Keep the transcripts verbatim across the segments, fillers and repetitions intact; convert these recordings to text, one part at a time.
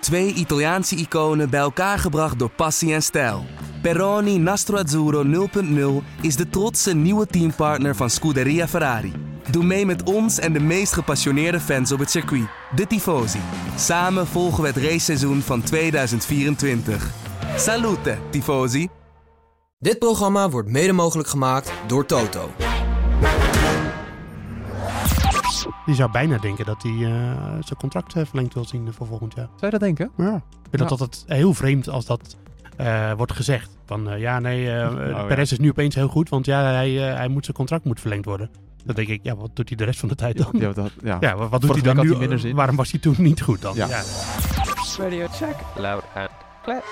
Twee Italiaanse iconen bij elkaar gebracht door passie en stijl. Peroni Nastro Azzurro nul punt nul is de trotse nieuwe teampartner van Scuderia Ferrari. Doe mee met ons en de meest gepassioneerde fans op het circuit, de Tifosi. Samen volgen we het raceseizoen van tweeduizend vierentwintig. Salute, Tifosi! Dit programma wordt mede mogelijk gemaakt door Toto. Je zou bijna denken dat hij uh, zijn contract uh, verlengd wil zien uh, voor volgend jaar. Zou je dat denken? Ja. Ik vind Ja. dat altijd heel vreemd als dat uh, wordt gezegd. Van uh, ja, nee, uh, Oh, Perez ja. is nu opeens heel goed, want ja, hij, uh, hij moet zijn contract moet verlengd worden. Dan denk ik, ja, wat doet hij de rest van de tijd dan? Ja, dat, ja. Ja, wat, wat doet Vorige hij dan week nu? had hij minder zin. Waarom was hij toen niet goed dan? Ja. Ja. Radio check. Loud and clear.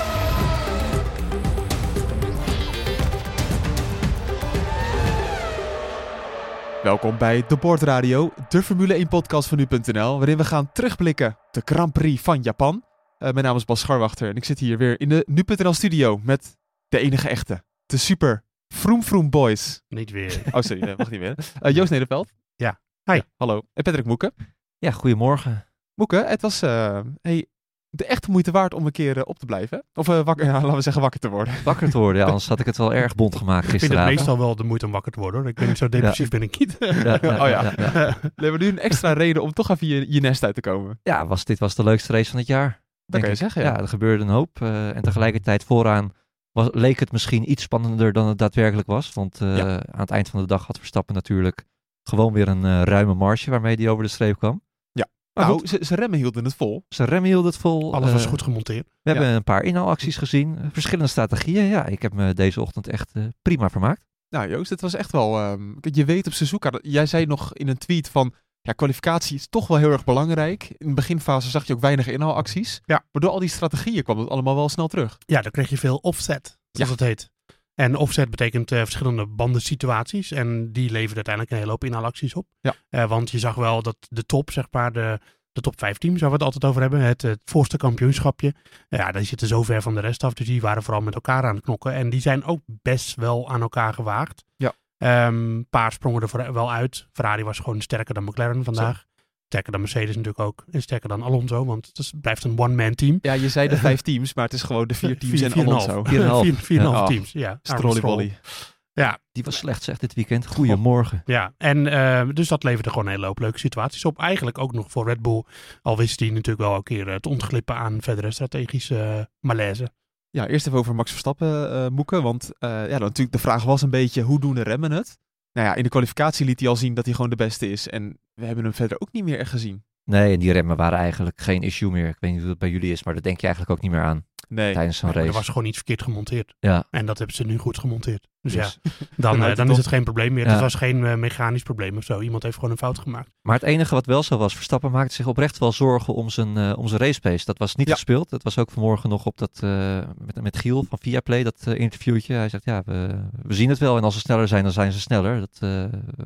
Welkom bij De Board Radio, de Formule één podcast van nu punt n l, waarin we gaan terugblikken de Grand Prix van Japan. Uh, mijn naam is Bas Scharwachter en ik zit hier weer in de nu punt n l studio met de enige echte, de super Vroom Vroom Boys. Niet weer. Oh sorry, dat mag niet meer. Uh, Joost Nederveld. Ja. Hi. Ja, hallo. En Patrick Moeke. Ja, goedemorgen. Moeke, het was uh, hey, de echte moeite waard om een keer uh, op te blijven. Of uh, wakker, ja, laten we zeggen wakker te worden. Wakker te worden, ja, anders had ik het wel erg bond gemaakt Ik vind het gisteravond. meestal wel de moeite om wakker te worden, hoor. Ik ben niet zo depressief, ben ik niet. Ja, ja, Oh ja. ja, ja. We hebben nu een extra reden om toch even je, je nest uit te komen. Ja, was, dit was de leukste race van het jaar. Dat denk kan je ik. zeggen, ja. Ja, er gebeurde een hoop. Uh, en tegelijkertijd vooraan was, leek het misschien iets spannender dan het daadwerkelijk was. Want uh, Ja. aan het eind van de dag had Verstappen natuurlijk gewoon weer een uh, ruime marge waarmee hij over de streep kwam. Maar Nou, goed, ze, ze remmen hielden het vol. zijn remmen hielden het vol. Alles was Uh, goed gemonteerd. We hebben Ja. een paar inhaalacties gezien. uh, Verschillende strategieën. Ja, ik heb me deze ochtend echt uh, prima vermaakt. Nou Joost, het was echt wel... Um, je weet op Suzuka, dat- jij zei nog in een tweet van... Ja, kwalificatie is toch wel heel erg belangrijk. In de beginfase zag je ook weinig inhaalacties. Ja. Maar door al die strategieën kwam het allemaal wel snel terug. Ja, dan kreeg je veel offset, zoals Ja. het heet. En offset betekent uh, verschillende bandensituaties. En die levert uiteindelijk een hele hoop inhaalacties op. Ja. Uh, want je zag wel dat de top, zeg maar, de, de top vijf teams waar we het altijd over hebben. Het, het voorste kampioenschapje. Ja, die zitten zo ver van de rest af. Dus die waren vooral met elkaar aan het knokken. En die zijn ook best wel aan elkaar gewaagd. Ja. Een um, paar sprongen er voor, wel uit. Ferrari was gewoon sterker dan McLaren vandaag. Zo. Sterker dan Mercedes natuurlijk ook. En sterker dan Alonso. Want het is, blijft een one-man team. Ja, je zei de vijf teams, maar het is gewoon de vier teams Vier- en vier en een Alonso. half. Vier en een half. Vier, vier en een Ja. half Oh. teams, ja. Strollybolly. Ja, Die was slecht zeg dit weekend. Goedemorgen. ja. En uh, dus dat leverde gewoon een hele hoop leuke situaties op. Eigenlijk ook nog voor Red Bull. Al wist hij natuurlijk wel een keer uh, te ontglippen aan verdere strategische uh, malaise. Ja, eerst even over Max Verstappen uh, Moeken. Want uh, ja, dan natuurlijk de vraag was een beetje, hoe doen de remmen het? Nou ja, in de kwalificatie liet hij al zien dat hij gewoon de beste is. En we hebben hem verder ook niet meer echt gezien. Nee, en die remmen waren eigenlijk geen issue meer. Ik weet niet hoe het bij jullie is, maar daar denk je eigenlijk ook niet meer aan Nee. tijdens zo'n Maar er race. was gewoon iets verkeerd gemonteerd. Ja, En dat hebben ze nu goed gemonteerd. Dus, Dus, ja, dan, dan uh, het dan op. is het geen probleem meer. Ja. Het was geen uh, mechanisch probleem of zo. Iemand heeft gewoon een fout gemaakt. maar het enige wat wel zo was, Verstappen maakte zich oprecht wel zorgen om zijn, uh, om zijn racepace. Dat was niet Ja. gespeeld. Dat was ook vanmorgen nog op dat, uh, met, met Giel van Viaplay, dat uh, interviewtje. Hij zegt, ja, we, we zien het wel. En als ze sneller zijn, dan zijn ze sneller. Dat uh,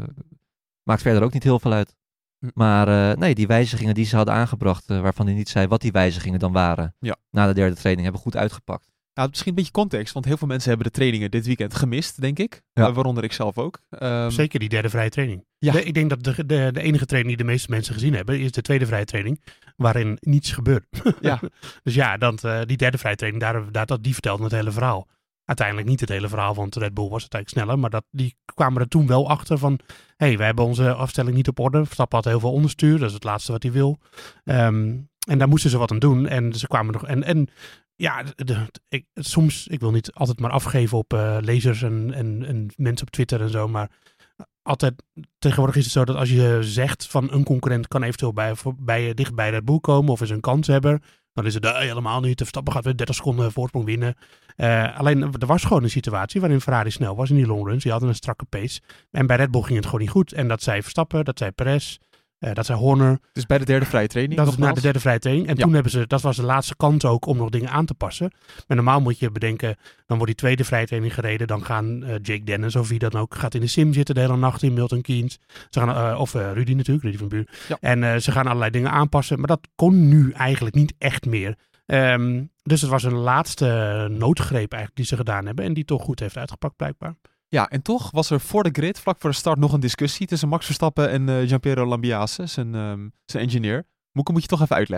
maakt verder ook niet heel veel uit. Hm. Maar uh, nee, die wijzigingen die ze hadden aangebracht, uh, waarvan hij niet zei wat die wijzigingen dan waren, Ja. na de derde training, hebben goed uitgepakt. Nou, misschien een beetje context, want heel veel mensen hebben de trainingen dit weekend gemist, denk ik. Ja. Uh, waaronder ik zelf ook. Um, Zeker die derde vrije training. Ja. De, ik denk dat de, de, de enige training die de meeste mensen gezien hebben, is de tweede vrije training, waarin niets gebeurt. Ja. Dus ja, dat, uh, die derde vrije training, daar, daar, dat, die vertelde het hele verhaal. Uiteindelijk niet het hele verhaal, want Red Bull was uiteindelijk sneller. Maar dat, die kwamen er toen wel achter van, hé, hey, wij hebben onze afstelling niet op orde. Verstappen had heel veel onderstuur, dat is het laatste wat hij wil. Um, en daar moesten ze wat aan doen. En ze kwamen nog, en, en ja, de, de, ik, soms, ik wil niet altijd maar afgeven op uh, lezers en, en, en mensen op Twitter en zo, maar altijd, tegenwoordig is het zo dat als je zegt van een concurrent kan eventueel bij, bij, dicht bij Red Bull komen of is een kanshebber, dan is het uh, helemaal niet. De Verstappen gaat weer dertig seconden voorsprong winnen. Uh, alleen, er was gewoon een situatie waarin Ferrari snel was in die longruns. Die hadden een strakke pace. En bij Red Bull ging het gewoon niet goed. En dat zei Verstappen, dat zei Perez, uh, dat zei Horner. Dus bij de derde vrije training. Dat was na nogmaals. de derde vrije training. En Ja. toen hebben ze, dat was de laatste kans ook om nog dingen aan te passen. Maar normaal moet je bedenken, dan wordt die tweede vrije training gereden. Dan gaan uh, Jake Dennis of wie dan ook, gaat in de sim zitten de hele nacht in Milton Keynes. Ze gaan, uh, of uh, Rudy natuurlijk, Rudy van Buur. Ja. En uh, ze gaan allerlei dingen aanpassen. Maar dat kon nu eigenlijk niet echt meer. Um, dus het was een laatste noodgreep eigenlijk die ze gedaan hebben. En die toch goed heeft uitgepakt blijkbaar. Ja, en toch was er voor de grid, vlak voor de start, nog een discussie tussen Max Verstappen en uh, Gianpiero Lambiase, zijn, um, zijn engineer. Moeke, moet je toch even uitleggen.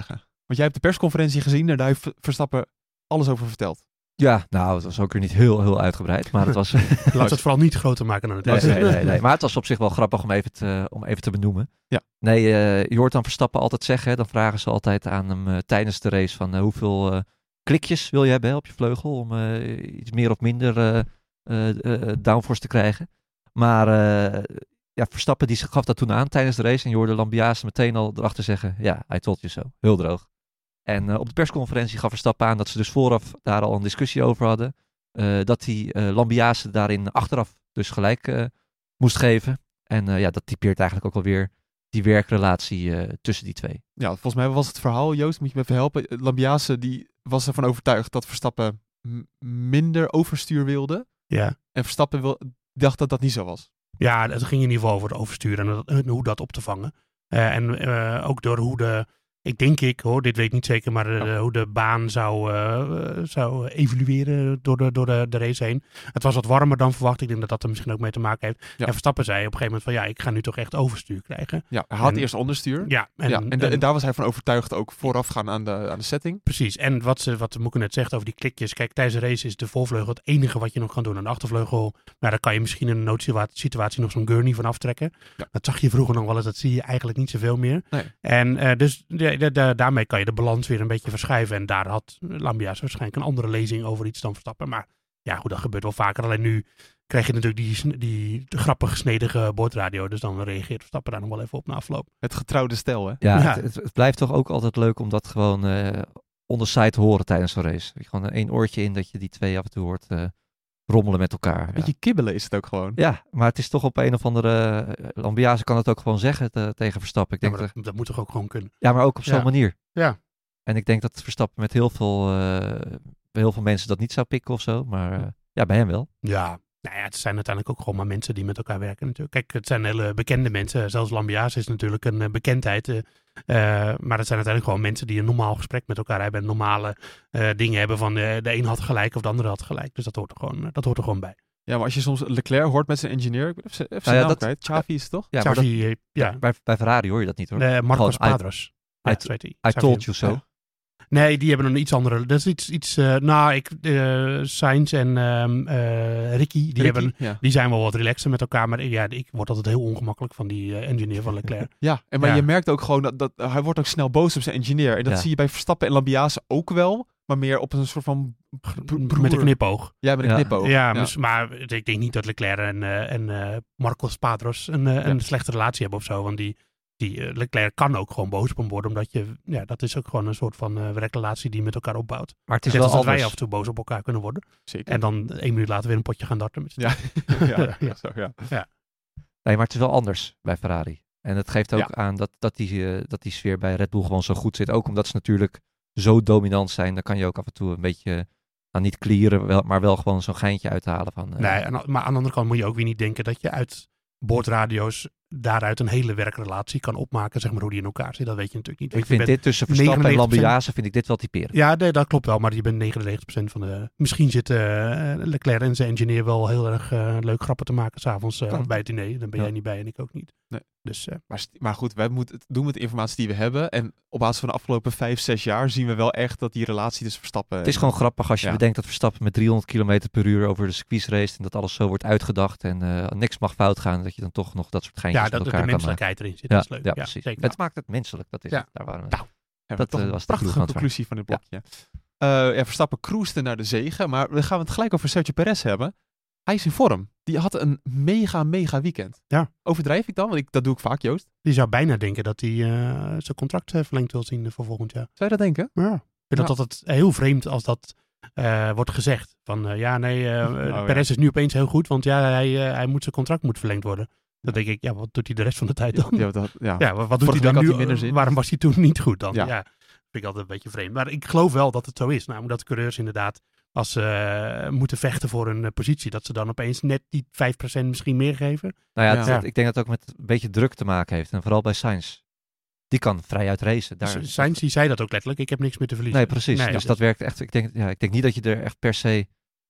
Want jij hebt de persconferentie gezien en daar heeft Verstappen alles over verteld. Ja, nou, het was ook weer niet heel, heel uitgebreid. Maar het was... Laat het vooral niet groter maken dan het nee, is. nee, nee, nee. Maar het was op zich wel grappig om even te, om even te benoemen. Ja. Nee, uh, je hoort dan Verstappen altijd zeggen. Hè, dan vragen ze altijd aan hem uh, tijdens de race van uh, hoeveel uh, klikjes wil je hebben hè, op je vleugel. Om uh, iets meer of minder uh, uh, uh, downforce te krijgen. Maar uh, ja, Verstappen die gaf dat toen aan tijdens de race. En je hoorde Lambiase meteen al erachter zeggen. Ja, I told you so. Heel droog. En uh, op de persconferentie gaf Verstappen aan dat ze dus vooraf daar al een discussie over hadden. Uh, dat hij uh, Lambiase daarin achteraf dus gelijk uh, moest geven. En uh, ja, dat typeert eigenlijk ook alweer die werkrelatie uh, tussen die twee. Ja, volgens mij was het verhaal, Joost, moet je me even helpen. Lambiase die was ervan overtuigd dat Verstappen m- minder overstuur wilde. Ja. En Verstappen wil, dacht dat dat niet zo was. Ja, het ging in ieder geval over het oversturen en, dat, en hoe dat op te vangen. Uh, en uh, ook door hoe de... Ik denk ik, hoor, dit weet ik niet zeker, maar uh, oh. hoe de baan zou, uh, zou evolueren door, de, door de, de race heen. Het was wat warmer dan verwacht. Ik denk dat dat er misschien ook mee te maken heeft. Ja. En Verstappen zei op een gegeven moment van ja, ik ga nu toch echt overstuur krijgen. Ja, hij had en, eerst onderstuur. Ja. En, ja, en, en, en daar was hij van overtuigd ook voorafgaan aan de, aan de setting. Precies. En wat, ze, wat Moeke net zegt over die klikjes. Kijk, tijdens de race is de voorvleugel het enige wat je nog kan doen. Aan de achtervleugel, nou, daar kan je misschien in een noodsituatie nog zo'n gurney van aftrekken. Ja. Dat zag je vroeger nog wel eens. Dat zie je eigenlijk niet zoveel meer. Nee. En uh, dus de, de, de, daarmee kan je de balans weer een beetje verschuiven. En daar had Lambiase waarschijnlijk een andere lezing over iets dan Verstappen. Maar ja, goed, dat gebeurt wel vaker. Alleen nu krijg je natuurlijk die, die grappige, snedige bordradio. Dus dan reageert Verstappen daar nog wel even op na afloop. Het getrouwde stel, hè? Ja, ja. Het, het, het blijft toch ook altijd leuk om dat gewoon uh, on the side te horen tijdens een race. Gewoon één oortje in dat je die twee af en toe hoort uh, rommelen met elkaar. Een beetje ja. kibbelen is het ook gewoon. Ja, maar het is toch op een of andere... Uh, Lambiase kan het ook gewoon zeggen te, tegen Verstappen. Ik denk ja, dat, dat, dat moet toch ook gewoon kunnen? Ja, maar ook op zo'n ja. manier. Ja. En ik denk dat Verstappen met heel veel, uh, heel veel mensen dat niet zou pikken of zo. Maar uh, ja, bij hem wel. Ja, nou ja, het zijn uiteindelijk ook gewoon maar mensen die met elkaar werken natuurlijk. Kijk, het zijn hele bekende mensen. Zelfs Lambiase is natuurlijk een uh, bekendheid. Uh, uh, maar het zijn uiteindelijk gewoon mensen die een normaal gesprek met elkaar hebben. En normale uh, dingen hebben van uh, de een had gelijk of de andere had gelijk. Dus dat hoort er gewoon, uh, dat hoort er gewoon bij. Ja, maar als je soms Leclerc hoort met zijn engineer, even zijn nou ja, naam dat, kwijt, Xavi is het toch? Ja, Xavi, dat, uh, ja. Bij, bij Ferrari hoor je dat niet hoor. Uh, Marcos Gewoon, Padros. I, Ja, I, I told you so. Ja. Nee, die hebben een iets andere. Dat is iets, iets uh, nou, ik, uh, Sainz en um, uh, Ricky, die, Ricky, hebben, ja. die zijn wel wat relaxer met elkaar. Maar ja, ik word altijd heel ongemakkelijk van die uh, engineer van Leclerc. Ja, en maar ja. je merkt ook gewoon dat, dat hij wordt ook snel boos op zijn engineer. En dat ja. zie je bij Verstappen en Lambiase ook wel. Maar meer op een soort van broer. Met een knipoog. Ja, met een ja. knipoog. Ja, ja. Dus, maar ik denk niet dat Leclerc en, uh, en uh, Marcos Padros een, uh, ja. een slechte relatie hebben of zo. Want die, die uh, Leclerc kan ook gewoon boos op hem worden. Omdat je, ja, dat is ook gewoon een soort van uh, werkrelatie die met elkaar opbouwt. Maar het is Net wel als dat anders. wij af en toe boos op elkaar kunnen worden. Zeker. En dan één minuut later weer een potje gaan darten. Met ja. ja, ja. Zo, ja. ja. Nee, maar het is wel anders bij Ferrari. En het geeft ook ja. aan dat, dat, die, uh, dat die sfeer bij Red Bull gewoon zo goed zit. Ook omdat ze natuurlijk zo dominant zijn. Dan kan je ook af en toe een beetje, nou niet clearen, wel, maar wel gewoon zo'n geintje uithalen. Van, uh, Nee, maar aan de andere kant moet je ook weer niet denken dat je uit boordradio's daaruit een hele werkrelatie kan opmaken, zeg maar, hoe die in elkaar zit. Dat weet je natuurlijk niet. Ik je vind bent dit tussen Verstappen en negenennegentig procent Lambiase vind ik dit wel typerend. Ja, nee, dat klopt wel, maar je bent negenennegentig procent van de... Misschien zit uh, Leclerc en zijn engineer wel heel erg uh, leuk grappen te maken s'avonds uh, bij het diner. Dan ben ja. jij niet bij en ik ook niet. Nee. Dus, uh, maar, maar goed, wij moeten het doen met de informatie die we hebben. En op basis van de afgelopen vijf, zes jaar zien we wel echt dat die relatie tussen Verstappen... Het is gewoon grappig als je ja. bedenkt dat Verstappen met driehonderd kilometer per uur over de circuits race en dat alles zo wordt uitgedacht en uh, niks mag fout gaan. Dat je dan toch nog dat soort geintjes ja, met dat elkaar de kan menselijkheid erin zit. Ja, Dat is leuk. ja, Ja, precies. zeker. Het maakt het menselijk, dat is ja. het. Daar waren we. Nou, Ja, dat toch uh, een was de prachtige conclusie van dit blokje. Ja. Uh, ja, Verstappen cruisde naar de zege, maar we gaan het gelijk over Sergio Perez hebben. Hij is in vorm. Die had een mega, mega weekend. Ja. Overdrijf ik dan? Want ik, dat doe ik vaak, Joost. Je zou bijna denken dat hij uh, zijn contract uh, verlengd wil zien uh, voor volgend jaar. Zou je dat denken? Ja. Ik vind Ja. dat altijd heel vreemd als dat uh, wordt gezegd. Van uh, ja, nee, uh, oh, Perez ja. is nu opeens heel goed, want ja, hij, uh, hij moet zijn contract moet verlengd worden. Dan denk ik, ja, wat doet hij de rest van de tijd dan? Ja, dat, ja. Ja, wat, wat doet Vorige hij dan week nu? had hij minder zin. Waarom was hij toen niet goed dan? Ja. Ja. Vind ik altijd een beetje vreemd. Maar ik geloof wel dat het zo is. Namelijk dat de coureurs inderdaad, als ze uh, moeten vechten voor een uh, positie, dat ze dan opeens net die vijf procent misschien meer geven. Nou ja, Ja. het, het, ik denk dat het ook met een beetje druk te maken heeft. En vooral bij Sainz. Die kan vrijuit racen. Daar, Dus Sainz die zei dat ook letterlijk. Ik heb niks meer te verliezen. Nee, precies. Nee, dus dat werkt echt. Ik denk, ja, ik denk niet dat je er echt per se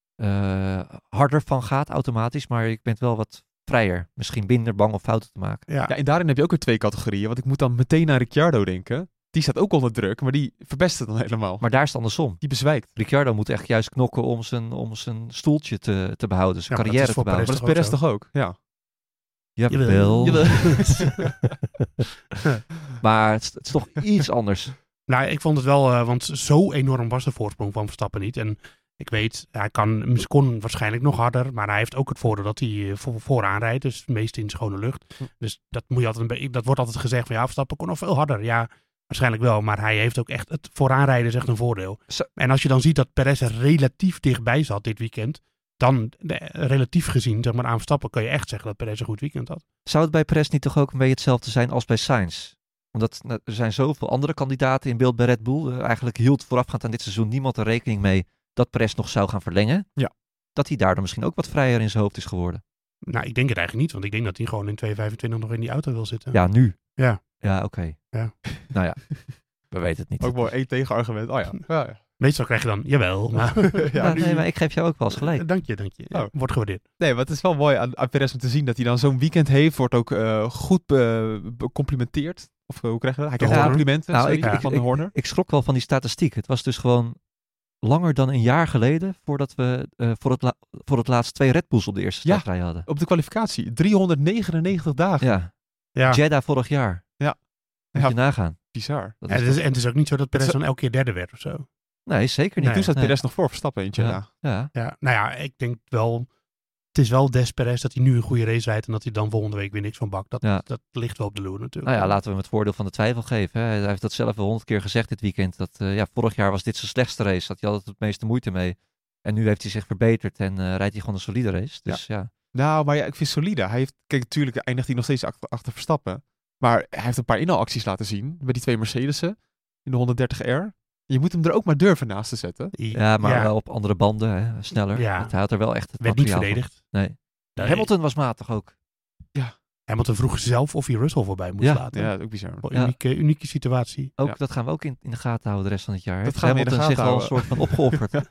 uh, harder van gaat automatisch. Maar je bent wel wat vrijer. Misschien minder bang om fouten te maken. Ja. Ja, en daarin heb je ook weer twee categorieën. Want ik moet dan meteen naar Ricciardo denken. die staat ook onder druk, maar die verpest het dan helemaal. Maar daar is het andersom. Die bezwijkt. Ricciardo moet echt juist knokken om zijn, om zijn stoeltje te, te behouden, zijn Ja, maar dat carrière is voor te behouden. Maar dat is Perez toch ook? Ja. Jawel. Jawel. Maar het is, het is toch iets anders. Nou, ik vond het wel, uh, want zo enorm was de voorsprong van Verstappen niet. En ik weet, hij kan, kon waarschijnlijk nog harder, maar hij heeft ook het voordeel dat hij voor, vooraan rijdt, dus het meest in schone lucht. Hm. Dus dat, moet je altijd een beetje, dat wordt altijd gezegd van ja, Verstappen kon nog veel harder. Ja, waarschijnlijk wel, maar hij heeft ook echt, het vooraanrijden is echt een voordeel. Zo. En als je dan ziet dat Perez er relatief dichtbij zat dit weekend, dan de, relatief gezien, zeg maar aan Verstappen, kan je echt zeggen dat Perez een goed weekend had. Zou het bij Perez niet toch ook een beetje hetzelfde zijn als bij Sainz? Omdat nou, er zijn zoveel andere kandidaten in beeld bij Red Bull. Uh, eigenlijk hield voorafgaand aan dit seizoen niemand er rekening mee dat Perez nog zou gaan verlengen. Ja. Dat hij daardoor misschien ook wat vrijer in zijn hoofd is geworden. Nou, ik denk het eigenlijk niet, want ik denk dat hij gewoon in twee vijfentwintig nog in die auto wil zitten. Ja, nu. Ja. Ja, oké. Okay. Ja. Nou ja, we weten het niet. Ook mooi één tegenargument. Oh ja. ja, ja. Meestal krijg je dan, jawel, maar... ja, ja, nee, maar ik geef jou ook wel eens gelijk. Dank je, dank je. Ja, Oh. wordt gewaardeerd. Nee, maar het is wel mooi aan, aan Perez om te zien dat hij dan zo'n weekend heeft. Wordt ook uh, goed becomplimenteerd. Of uh, hoe krijg je dat? Hij krijgt Ja. complimenten Nou, sorry, ik, ik, van de ik, Horner. ik schrok wel van die statistiek. Het was dus gewoon langer dan een jaar geleden voordat we uh, voor, het la- voor het laatst twee Red Bulls op de eerste Ja. startrij hadden. Op de kwalificatie. driehonderdnegenennegentig dagen. Ja, Ja. Jeddah vorig jaar. Ja. Moet Ja. je nagaan. Bizar. Dat En is het, is, toch- en het is ook niet zo dat Perez Het is- dan elke keer derde werd of zo. Nee, zeker niet. Nee. Toen staat Nee. Perez nog voor Verstappen eentje. Ja. Ja. Ja. Ja, nou ja, ik denk wel... Het is wel des Perez dat hij nu een goede race rijdt en dat hij dan volgende week weer niks van bakt. Dat, Ja. dat ligt wel op de loer natuurlijk. Nou ja, laten we hem het voordeel van de twijfel geven. Hè. Hij heeft dat zelf wel honderd keer gezegd dit weekend. Dat, uh, ja, vorig jaar was dit zijn slechtste race. Had hij altijd het meeste moeite mee. En nu heeft hij zich verbeterd en uh, rijdt hij gewoon een solide race. Dus ja. ja. Nou, maar ja, ik vind solide. Hij heeft, kijk, natuurlijk eindigt hij nog steeds achter, achter Verstappen. Maar hij heeft een paar inhaalacties laten zien. Bij die twee Mercedes'en in de honderddertig R. Je moet hem er ook maar durven naast te zetten. Ja, maar ja. wel op andere banden, hè, sneller. Ja. Want hij had er wel echt het werd niet materiaal van. verdedigd. Nee. Nee. Hamilton was matig ook. Hamilton vroeg zelf of hij Russell voorbij moest Ja. laten. Ja, ook bizar. Wel Ja. unieke, unieke situatie. Ook Ja. dat gaan we ook in, in de gaten houden de rest van het jaar. Dat Heeft gaan we in de Hamilton zich gaten al een houden. soort van opgeofferd.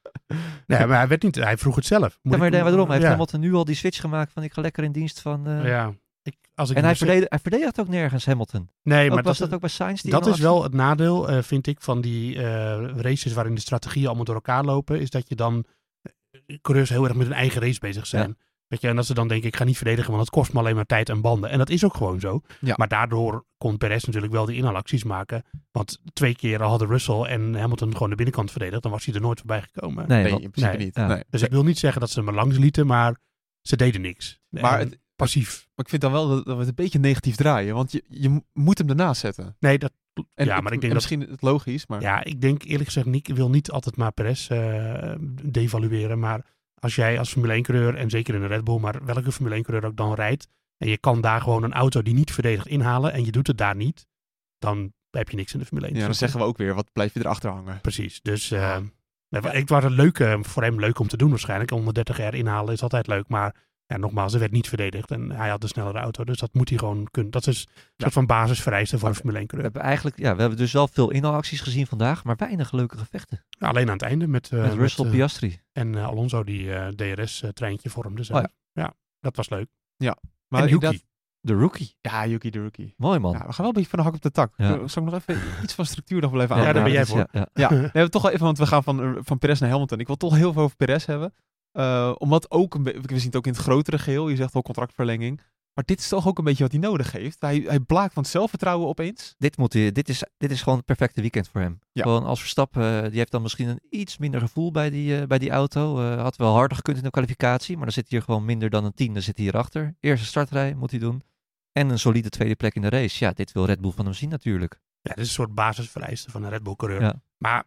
Nee, maar hij werd niet. Hij vroeg het zelf. Moet Ja, maar ik- nee, maar daarom heeft ja. Hamilton nu al die switch gemaakt van ik ga lekker in dienst van... Uh... Ja. Ik, als ik En hij, Mercedes- verdedig, hij verdedigt ook nergens Hamilton. Nee, Ook maar was dat, dat ook bij Sainz? Die dat is inhaalactie? wel het nadeel, uh, vind ik, van die uh, races waarin de strategieën allemaal door elkaar lopen. Is dat je dan uh, coureurs heel erg met hun eigen race bezig zijn. Ja. Weet je, en dat ze dan denken, ik ga niet verdedigen, want het kost me alleen maar tijd en banden. En dat is ook gewoon zo. Ja. Maar daardoor kon Perez natuurlijk wel die inhaalacties maken. Want twee keer hadden Russell en Hamilton gewoon de binnenkant verdedigd. Dan was hij er nooit voorbij gekomen. Nee, Nee, want- in principe nee. niet. Ja. Nee. Dus ik wil niet zeggen dat ze hem er langs lieten, maar ze deden niks. Maar En het- passief. Maar ik vind dan wel dat, dat we het een beetje negatief draaien. Want je, je moet hem ernaast zetten. Nee, dat... En ja, maar ik denk dat... misschien het logisch, maar... Ja, ik denk eerlijk gezegd, niet, ik wil niet altijd maar Perez uh, devalueren. Maar als jij als Formule één-coureur, en zeker in een Red Bull, maar welke Formule één-coureur ook dan rijdt, en je kan daar gewoon een auto die niet verdedigt inhalen, en je doet het daar niet, dan heb je niks in de Formule één. Ja, dan zeggen we ook weer, wat blijf je erachter hangen? Precies, dus uh, ja. Het was een leuke, voor hem leuk om te doen waarschijnlijk. honderddertig R inhalen is altijd leuk, maar ja, nogmaals, er werd niet verdedigd en hij had de snellere auto, dus dat moet hij gewoon kunnen. Dat is een Ja. soort van basisvereiste voor Okay. een Formule We één-coureur. hebben eigenlijk, ja, we hebben dus wel veel inhaalacties gezien vandaag, maar weinig leuke gevechten. Ja, alleen aan het einde met, uh, Met Russell met, uh, Piastri. En uh, Alonso die uh, D R S-treintje vormde zelf. Oh ja. ja, dat was leuk. Maar en inderdaad- Yuki. De rookie. Ja, Yuki de rookie. Mooi man. Ja, we gaan wel een beetje van de hak op de tak. Ja. Zal ik nog even iets van structuur nog wel even Ja, aan? daar ben jij dat is- voor. Ja, ja. Ja, nee, we hebben toch wel even, want we gaan van, van Perez naar Hamilton. Ik wil toch heel veel over Perez hebben. Uh, omdat ook, een be- we zien het ook in het grotere geheel. Je zegt al contractverlenging. Maar dit is toch ook een beetje wat hij nodig heeft. Hij, hij blaakt van het zelfvertrouwen opeens. Dit, moet hij, dit, is, dit is gewoon het perfecte weekend voor hem. Ja. Gewoon als Verstappen, uh, die heeft dan misschien een iets minder gevoel bij die, uh, bij die auto. Uh, had wel harder gekund in de kwalificatie, maar dan zit hij hier gewoon minder dan een tien. Dan zit hij hierachter. Eerste startrij moet hij doen. En een solide tweede plek in de race. Ja, dit wil Red Bull van hem zien natuurlijk. Ja, dit is een soort basisvereiste van een Red Bull coureur. Ja. Maar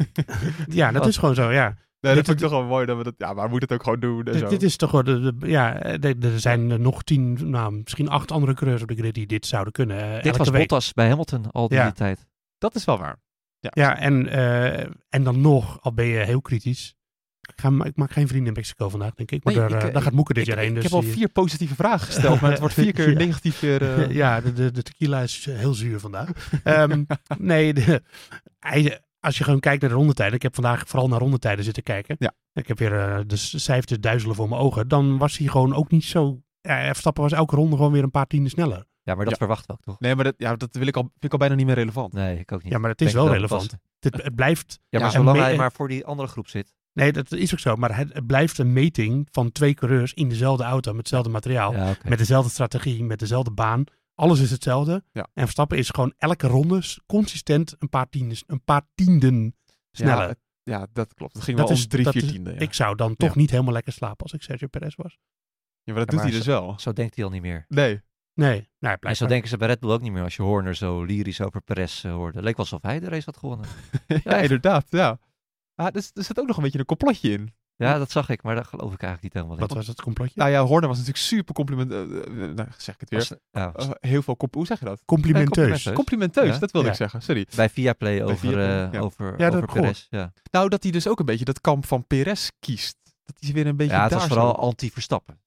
ja, dat Wat? is gewoon zo, ja. Nee, Dit- dat vind ik toch wel mooi. Dat we dat, ja, maar we moeten het ook gewoon doen. En Dit, zo. dit is toch wel, de, de- ja, de- er zijn er nog tien, nou, misschien acht andere coureurs op de grid die dit zouden kunnen. uh, Dit elke was week. Bottas bij Hamilton al die Ja. tijd. Dat is wel waar. Ja. Ja, en, uh, en dan nog, al ben je heel kritisch. Ik, ga, ik maak geen vrienden in Mexico vandaag, denk ik. Maar Nee, daar, ik, uh, eh, daar gaat Moeke dit ik, jaar heen. ik Dus heb al die- vier positieve vragen gesteld. Maar het wordt vier keer Ja. negatief weer... uh, Ja, de, de, de tequila is heel zuur vandaag. um, nee, de, hij, als je gewoon kijkt naar de rondetijden. Ik heb vandaag vooral naar rondetijden zitten kijken. Ja. Ik heb weer uh, de cijfertjes duizelen voor mijn ogen. Dan was hij gewoon ook niet zo... Ja, Verstappen was elke ronde gewoon weer een paar tienden sneller. Ja, maar dat Ja. verwachten we ook toch? Nee, maar dat, ja, dat wil ik al, vind ik al bijna niet meer relevant. Nee, ik ook niet. Ja, maar het Ik is denk wel dat het relevant. pas- Het, het blijft... Ja, maar Ja, zolang een hij me- maar voor die andere groep zit. Nee, dat is ook zo. Maar het, het blijft een meting van twee coureurs in dezelfde auto met hetzelfde materiaal. Ja, oké. Met dezelfde strategie, met dezelfde baan. Alles is hetzelfde. Ja. En Verstappen is gewoon elke ronde s- consistent een paar, tiendes, een paar tienden sneller. Ja, het- ja, dat klopt. Het ging Dat wel is- om drie, dat vier is- tiende. Ja. Ik zou dan toch Ja. niet helemaal lekker slapen als ik Sergio Perez was. Ja, maar dat Ja, doet maar hij dus wel. Zo denkt hij al niet meer. Nee. Nee, nou, ja, En zo blijkbaar. denken ze bij Red Bull ook niet meer als je Horner zo lyrisch over Perez uh, hoorde. Het leek wel alsof hij de race had gewonnen. ja, echt. inderdaad. Ja. Ah, dus, er zit ook nog een beetje een complotje in. Ja, dat zag ik, maar daar geloof ik eigenlijk niet helemaal in. Wat was het complotje? Nou ja, Horner was natuurlijk super compliment... eh, eh, nou, zeg ik het weer. Was- ja, Eh, heel veel... Comp- hoe zeg je dat? Complimenteus. complimenteus. Complimenteus, Ja. dat wilde Ja. ik zeggen. Sorry. bij Viaplay over, Viaplay, eh, ja. over, Ja, dat over heb ik gehoord. Perez. Ja, Nou, dat hij dus ook een beetje dat kamp van Perez kiest. Dat hij weer een beetje ja het daar was zo- vooral anti-Verstappen.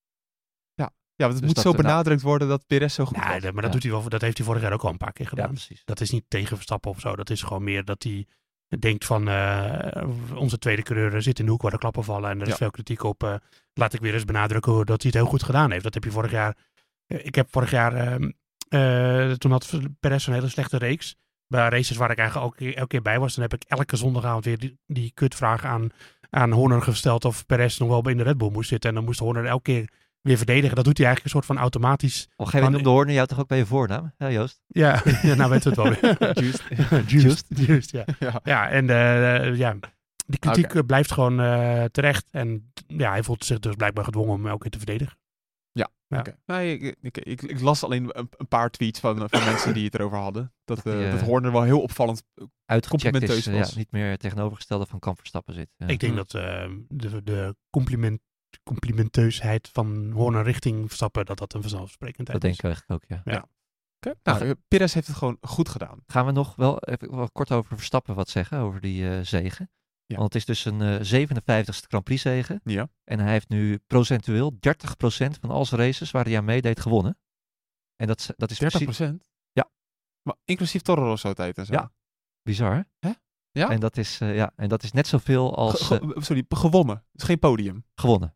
Ja, want het dus moet dat zo er nou- benadrukt worden dat Perez zo goed Ja, was. dat- maar dat, Ja. doet hij wel, dat heeft hij vorig jaar ook al een paar keer Ja, gedaan. precies. Dat is niet tegen Verstappen of zo. Dat is gewoon meer dat hij denkt van eh, onze tweede coureur zit in de hoek waar de klappen vallen. En er is Ja. veel kritiek op. eh, laat ik weer eens benadrukken hoe- dat hij het heel goed gedaan heeft. Dat heb je vorig jaar. eh, ik heb vorig jaar. ehm, eh, toen had Perez een hele slechte reeks. Bij races waar ik eigenlijk elke, elke keer bij was. Dan heb ik elke zondagavond weer die, die kutvraag aan, aan Horner gesteld. Of Perez nog wel in de Red Bull moest zitten. En dan moest Horner elke keer weer verdedigen. Dat doet hij eigenlijk een soort van automatisch. Op een gegeven moment noemde Horner jou toch ook bij je voornaam? Ja, Joost? Ja, ja nou weten we het wel weer. Juist. Juist, juist, ja. Ja. Ja, en eh, ja, die kritiek Oké. eh, blijft gewoon eh, terecht. En ja, hij voelt zich dus blijkbaar gedwongen om elke keer te verdedigen. Ja. Oké. Nee, ik, ik, ik, ik las alleen een, een paar tweets van, van mensen die het erover hadden. Dat, Dat eh, die, dat eh, Horner wel heel opvallend... Uitgecheckt Complimenteus is, eh, ja, was. niet meer tegenovergestelde van kan Verstappen zit. Ja. Ik denk Hm. dat eh, de, de compliment, complimenteusheid van Horner richting Verstappen, dat dat een vanzelfsprekendheid Dat denk is. ik eigenlijk ook, ja. Ja. Oké. Nou, eh, Perez heeft het gewoon goed gedaan. Gaan we nog wel even wel kort over Verstappen wat zeggen, over die eh zegen. Ja. Want het is dus een eh, zevenenvijftigste Grand Prix zegen. Ja. En hij heeft nu procentueel dertig procent van al zijn races waar hij aan meedeed gewonnen. En dat, is- dat is dertig precies procent? Ja. Maar inclusief Toro Rosso tijd en zo? Ja. bizar, hè? Hè? Ja? En dat is, eh, ja, en dat is net zoveel als Ge- eh, ge- sorry, gewonnen. Het is geen podium. gewonnen.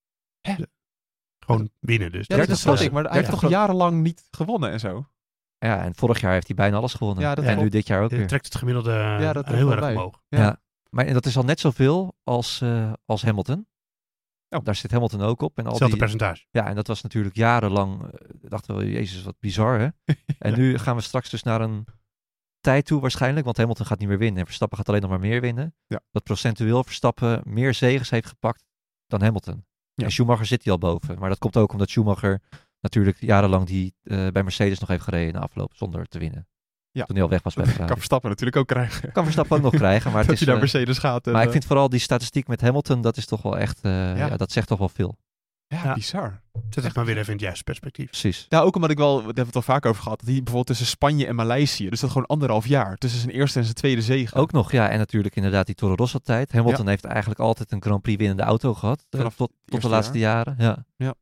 Gewoon winnen dus. Ja, dat dertig snap ik. procent. Maar hij heeft toch dertig jarenlang niet gewonnen en zo? Ja, en vorig jaar heeft hij bijna alles gewonnen. Ja, dat en nu klopt. dit jaar ook Je weer. trekt het gemiddelde Ja, dat eh, heel wel erg bij. omhoog. Ja. Ja. Maar en dat is al net zoveel als, eh, als Hamilton. Oh. Daar zit Hamilton ook op. En al Hetzelfde die, percentage. ja, en dat was natuurlijk jarenlang. eh, dachten we, jezus, wat bizar, hè? En nu gaan we straks dus naar een tijd toe waarschijnlijk. Want Hamilton gaat niet meer winnen. En Verstappen gaat alleen nog maar meer winnen. Ja. Dat procentueel Verstappen meer zegens heeft gepakt dan Hamilton. Ja. En Schumacher zit hij al boven. Maar dat komt ook omdat Schumacher natuurlijk jarenlang die eh, bij Mercedes nog heeft gereden in de afloop zonder te winnen. Ja. Toen hij al weg was bij Kan Ferrari. Verstappen natuurlijk ook krijgen. Kan Verstappen ook nog krijgen. Maar, het dat is, hij naar eh, Mercedes gaat. En, maar ik eh, vind vooral die statistiek met Hamilton, dat is toch wel echt, eh, Ja. ja, dat zegt toch wel veel. ja, Ja. bizar. Zet het maar weer even in het juiste perspectief. Precies. Ja, ook omdat ik wel, daar hebben we het al vaak over gehad, dat hij bijvoorbeeld tussen Spanje en Maleisië, dus dat gewoon anderhalf jaar, tussen zijn eerste en zijn tweede zege. Ook nog, ja, en natuurlijk inderdaad die Toro Rosso tijd. Hamilton heeft eigenlijk altijd een Grand Prix winnende auto gehad. eh, Vanaf tot het tot de eerste laatste jaren. Ja. Ja.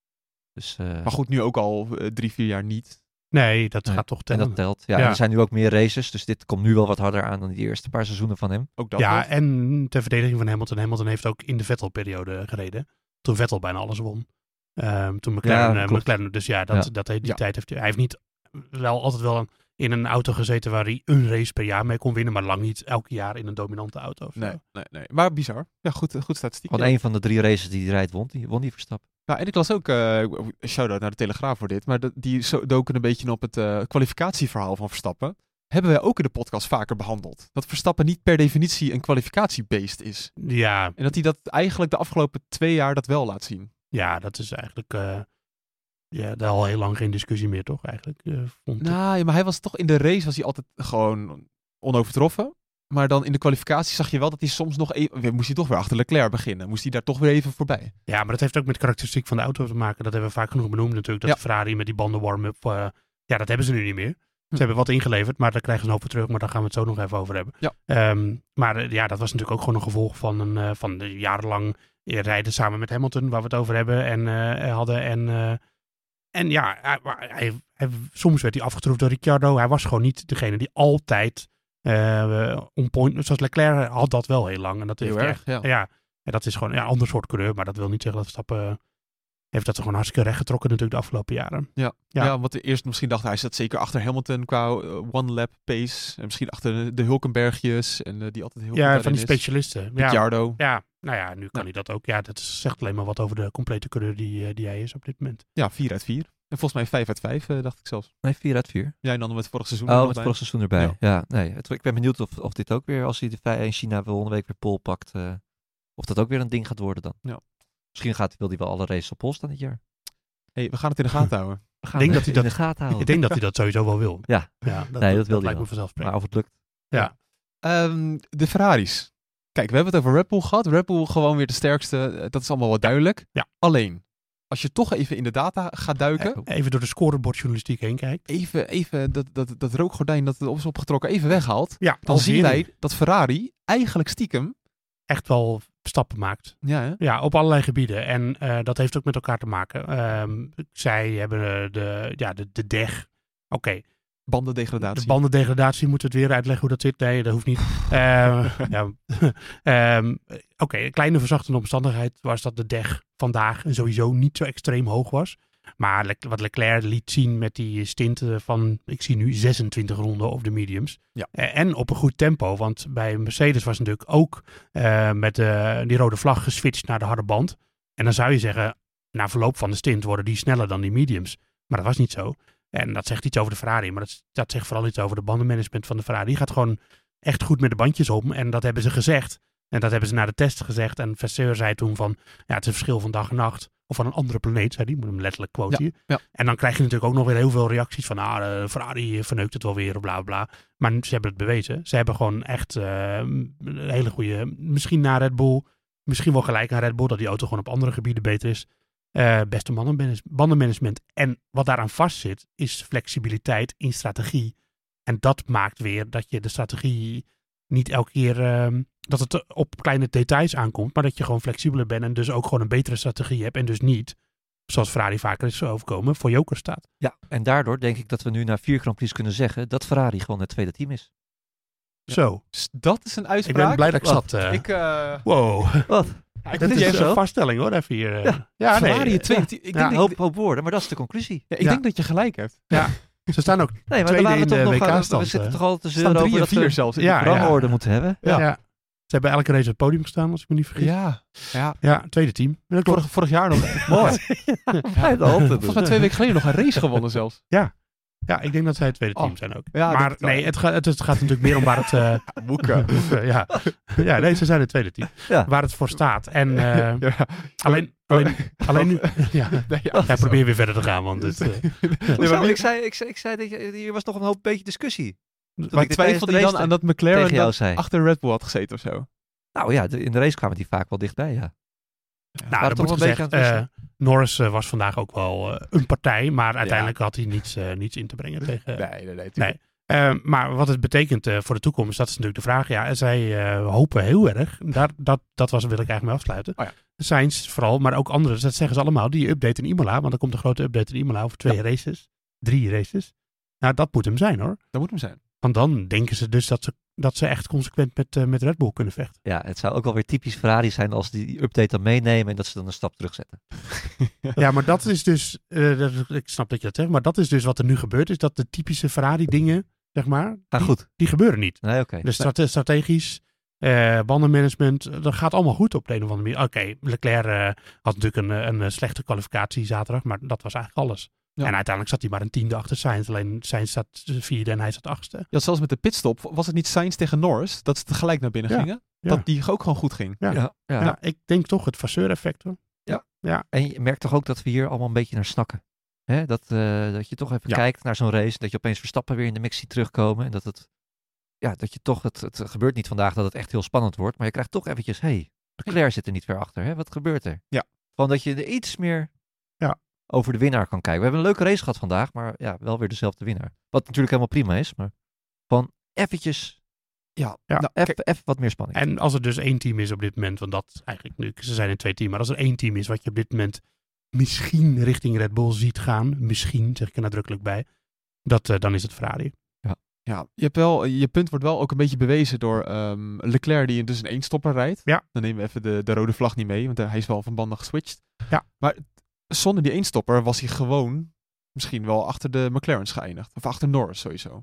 Dus, eh, Maar goed, nu ook al eh, drie, vier jaar niet. Nee, dat Nee, gaat toch en tellen. dat telt. Ja, Ja. En er zijn nu ook meer races, dus dit komt nu wel wat harder aan dan die eerste paar seizoenen van hem. Ook dat Ja, nog. en ter verdediging van Hamilton. Hamilton heeft ook in de Vettel-periode gereden. Toen Vettel bijna alles won. Ehm, toen McLaren, Ja, eh, klopt. McLaren. Dus ja, dat, Ja. dat heeft, die Ja. tijd heeft hij. Hij heeft niet wel altijd wel een, in een auto gezeten waar hij een race per jaar mee kon winnen. Maar lang niet elke jaar in een dominante auto. Of zo. Nee, nee, nee. Maar bizar. Ja, goed, goed statistiek. Gewoon ja. één van de drie races die hij rijdt, won die, won die Verstappen. Ja, en ik las ook, eh shout-out naar de Telegraaf voor dit, maar dat, die zo, doken een beetje op het eh, kwalificatieverhaal van Verstappen. Hebben wij ook in de podcast vaker behandeld. Dat Verstappen niet per definitie een kwalificatiebeest is. Ja, En dat hij dat eigenlijk de afgelopen twee jaar dat wel laat zien. ja, dat is eigenlijk eh, ja, daar al heel lang geen discussie meer, toch? Eigenlijk eh, vond ik. Nou, ja, maar hij was toch in de race was hij altijd gewoon onovertroffen. Maar dan in de kwalificatie zag je wel dat hij soms nog even... Moest hij toch weer achter Leclerc beginnen. Moest hij daar toch weer even voorbij. Ja, maar dat heeft ook met de karakteristiek van de auto te maken. Dat hebben we vaak genoeg benoemd natuurlijk. Dat Ja. de Ferrari met die banden warm-up, eh, ja, dat hebben ze nu niet meer. Hm. Ze hebben wat ingeleverd, maar daar krijgen ze een hoop voor terug. Maar daar gaan we het zo nog even over hebben. Ja. Ehm, maar eh, ja, dat was natuurlijk ook gewoon een gevolg van, een, eh, van de jarenlang eh, rijden samen met Hamilton, waar we het over hebben en eh, hadden. En, eh, en ja, hij, hij, hij- soms werd hij afgetroefd door Ricciardo. Hij was gewoon niet degene die altijd eh on point... Zoals Leclerc had dat wel heel lang. En dat Heel heeft hij erg, echt- ja. ja. En dat is gewoon ja, een ander soort coureur. Maar dat wil niet zeggen dat Verstappen heeft dat er gewoon hartstikke recht getrokken natuurlijk de afgelopen jaren. Ja, Ja. ja. want eerst misschien dacht hij zat zeker achter Hamilton qua uh, one lap pace. En misschien achter de, de Hulkenbergjes. En uh, die altijd heel Ja, goed van die daarin is. specialisten. Ja, Ricciardo. ja, nou ja, nu kan Ja. hij dat ook. Ja, dat zegt alleen maar wat over de complete coureur die, uh, die hij is op dit moment. Ja, vier uit vier. En volgens mij vijf uit vijf, uh, dacht ik zelfs. Nee, vier uit vier. Jij dan met vorig seizoen. er Oh, nog met bij. vorig seizoen erbij. Ja. Ja, nee. Het, ik ben benieuwd of, of dit ook weer, als hij de vij- in China volgende week weer pole pakt, uh, of dat ook weer een ding gaat worden dan. Ja. Misschien gaat, wil hij wel alle races op pole staan dit jaar. Hey, we gaan het in de gaten houden. We gaan denk het dat hij in dat- de gaten houden. Ik denk dat hij dat sowieso wel wil. Ja. ja dat, Nee, dat wil hij lijkt wel. me vanzelfsprekend. Maar of het lukt. Ja. Um, de Ferraris. Kijk, we hebben het over Red Bull gehad. Red Bull gewoon weer de sterkste. Uh, Dat is allemaal wel duidelijk. Ja. Alleen, als je toch even in de data gaat duiken. Even door de scorebordjournalistiek heen kijkt. Even, even dat, dat, dat rookgordijn dat op is opgetrokken even weghaalt. Ja, Dan al zien zie wij dat Ferrari eigenlijk stiekem. echt wel stappen maakt. Ja, hè? Ja, op allerlei gebieden. En uh, dat heeft ook met elkaar te maken. Um, zij hebben uh, de, ja, de, de D E G. Oké. Okay. Bandendegradatie. De bandendegradatie, moeten we het weer uitleggen hoe dat zit? Nee, dat hoeft niet. uh, ja. um, Oké, okay, een kleine verzachtende omstandigheid was dat de D E G vandaag sowieso niet zo extreem hoog was. Maar Le- wat Leclerc liet zien met die stint van, ik zie nu zesentwintig ronden op de mediums. Ja. Uh, en op een goed tempo, want bij Mercedes was natuurlijk ook uh, met uh, die rode vlag geswitcht naar de harde band. En dan zou je zeggen, na verloop van de stint worden die sneller dan die mediums. Maar dat was niet zo. En dat zegt iets over de Ferrari, maar dat, dat zegt vooral iets over de bandenmanagement van de Ferrari. Die gaat gewoon echt goed met de bandjes om. En dat hebben ze gezegd. En dat hebben ze na de test gezegd. En Vasseur zei toen van, ja, het is een verschil van dag en nacht. Of van een andere planeet, zei die. Moet hem letterlijk quote hier. Ja, ja. En dan krijg je natuurlijk ook nog weer heel veel reacties van, ah, de Ferrari verneukt het wel weer, bla bla. Maar ze hebben het bewezen. Ze hebben gewoon echt uh, een hele goede, misschien na Red Bull, misschien wel gelijk aan Red Bull, dat die auto gewoon op andere gebieden beter is. Uh, beste bandenmanagement. En wat daaraan vastzit, is flexibiliteit in strategie. En dat maakt weer dat je de strategie niet elke keer, uh, dat het op kleine details aankomt, maar dat je gewoon flexibeler bent en dus ook gewoon een betere strategie hebt. En dus niet, zoals Ferrari vaker is overkomen, voor joker staat. Ja, en daardoor denk ik dat we nu na vier Grand Prix kunnen zeggen dat Ferrari gewoon het tweede team is. Ja. Zo. Dat is een uitspraak. Ik ben blij dat ik zat. Uh, ik, uh... Wow. Wat? Ja, ik vind dat is een vaststelling hoor, even hier. Uh. Ja, ja Ferrari nee, het tweede team. Ja. Ik ja, denk, hoop, hoop woorden, maar dat is de conclusie. ja, ik ja. denk dat je gelijk hebt. Ja. Ze staan ook nee, maar tweede waren in toch de nog, W K-stand. we zitten toch altijd te Staan zeuren drie over en dat vier we zelfs. In Ja, de rangorde moeten hebben. Ja. Ja. ja. Ze hebben elke race op het podium gestaan, als ik me niet vergis. Ja. Ja. Ja, tweede team. Ja, Vorig, vorig jaar nog. Mooi. Ja. Volgens mij twee weken geleden nog een race gewonnen zelfs. Ja. Ja, ik denk dat zij het tweede team Oh. zijn ook. Ja, maar dat- nee, het, ga, het, het gaat natuurlijk meer om waar het... Uh, Boeken. ja. ja, nee, ze zijn het tweede team. Ja. Waar het voor staat. En uh, Ja. alleen, alleen, alleen nu... Ja, Nee, ja. ja, probeer weer verder te gaan, want het... Uh, Nee, maar ik, zei, ik, zei, ik zei dat je, hier was nog een hoop beetje discussie. Maar ik twijfelde tijdens je de dan race aan dat McLaren tegen jou dat zei. achter Red Bull had gezeten of zo? Nou ja, de- in de race kwamen die vaak wel dichtbij, ja. nou, waren dat toch moet wel een beetje gezegd, aan het uh, wisselen. Norris uh, was vandaag ook wel uh, een partij, maar uiteindelijk had hij niets, uh, niets in te brengen tegen... Nee, nee, nee. Nee. Uh, maar wat het betekent uh, voor de toekomst, dat is natuurlijk de vraag. Ja, zij uh, hopen heel erg, daar, dat, dat was, wil ik eigenlijk mee afsluiten. Oh ja. Sainz vooral, maar ook anderen, dat zeggen ze allemaal, die update in Imola, want er komt een grote update in Imola over twee Ja. races, drie races. Nou, dat moet hem zijn hoor. Dat moet hem zijn. Want dan denken ze dus dat ze, dat ze echt consequent met, uh, met Red Bull kunnen vechten. Ja, het zou ook wel weer typisch Ferrari zijn als die die update dan meenemen en dat ze dan een stap terugzetten. Ja, maar dat is dus, uh, dat, ik snap dat je dat zegt, maar dat is dus wat er nu gebeurt, is dat de typische Ferrari dingen, zeg maar, Ah, die, goed. die gebeuren niet. Nee, oké. Dus strate- strategisch, uh, bandenmanagement, dat gaat allemaal goed op de een of andere manier. Oké, okay, Leclerc uh, had natuurlijk een, een, een slechte kwalificatie zaterdag, maar dat was eigenlijk alles. Ja. En uiteindelijk zat hij maar een tiende achter Sainz. Alleen Sainz zat vierde en hij zat achtste. Ja, zelfs met de pitstop was het niet Sainz tegen Norris dat ze tegelijk naar binnen Ja. gingen. Ja. Dat die ook gewoon goed ging. Ja. Ja, ja. Ja, ik denk toch het Vasseur-effect hoor. En je merkt toch ook dat we hier allemaal een beetje naar snakken. Hè? Dat, uh, dat je toch even Ja. kijkt naar zo'n race, dat je opeens Verstappen weer in de mix ziet terugkomen. En dat het, ja, dat je toch, het, het gebeurt niet vandaag dat het echt heel spannend wordt, maar je krijgt toch eventjes, hé, hey, Leclerc zit er niet ver achter. Hè? Wat gebeurt er? Ja. Van dat je er iets meer Ja. over de winnaar kan kijken. We hebben een leuke race gehad vandaag, maar ja, wel weer dezelfde winnaar. Wat natuurlijk helemaal prima is, maar van eventjes, Ja, Ja. nou, even, kijk, even wat meer spanning. En als er dus één team is op dit moment, want dat eigenlijk nu, ze zijn in twee teams, maar als er één team is wat je op dit moment misschien richting Red Bull ziet gaan, misschien, zeg ik er nadrukkelijk bij, dat, uh, dan is het Ferrari. ja, je, hebt wel, je punt wordt wel ook een beetje bewezen door um, Leclerc die dus een eenstopper rijdt. Ja. Dan nemen we even de, de rode vlag niet mee, want uh, hij is wel van banden geswitcht. Ja. Maar zonder die eenstopper was hij gewoon misschien wel achter de McLaren's geëindigd. Of achter Norris sowieso.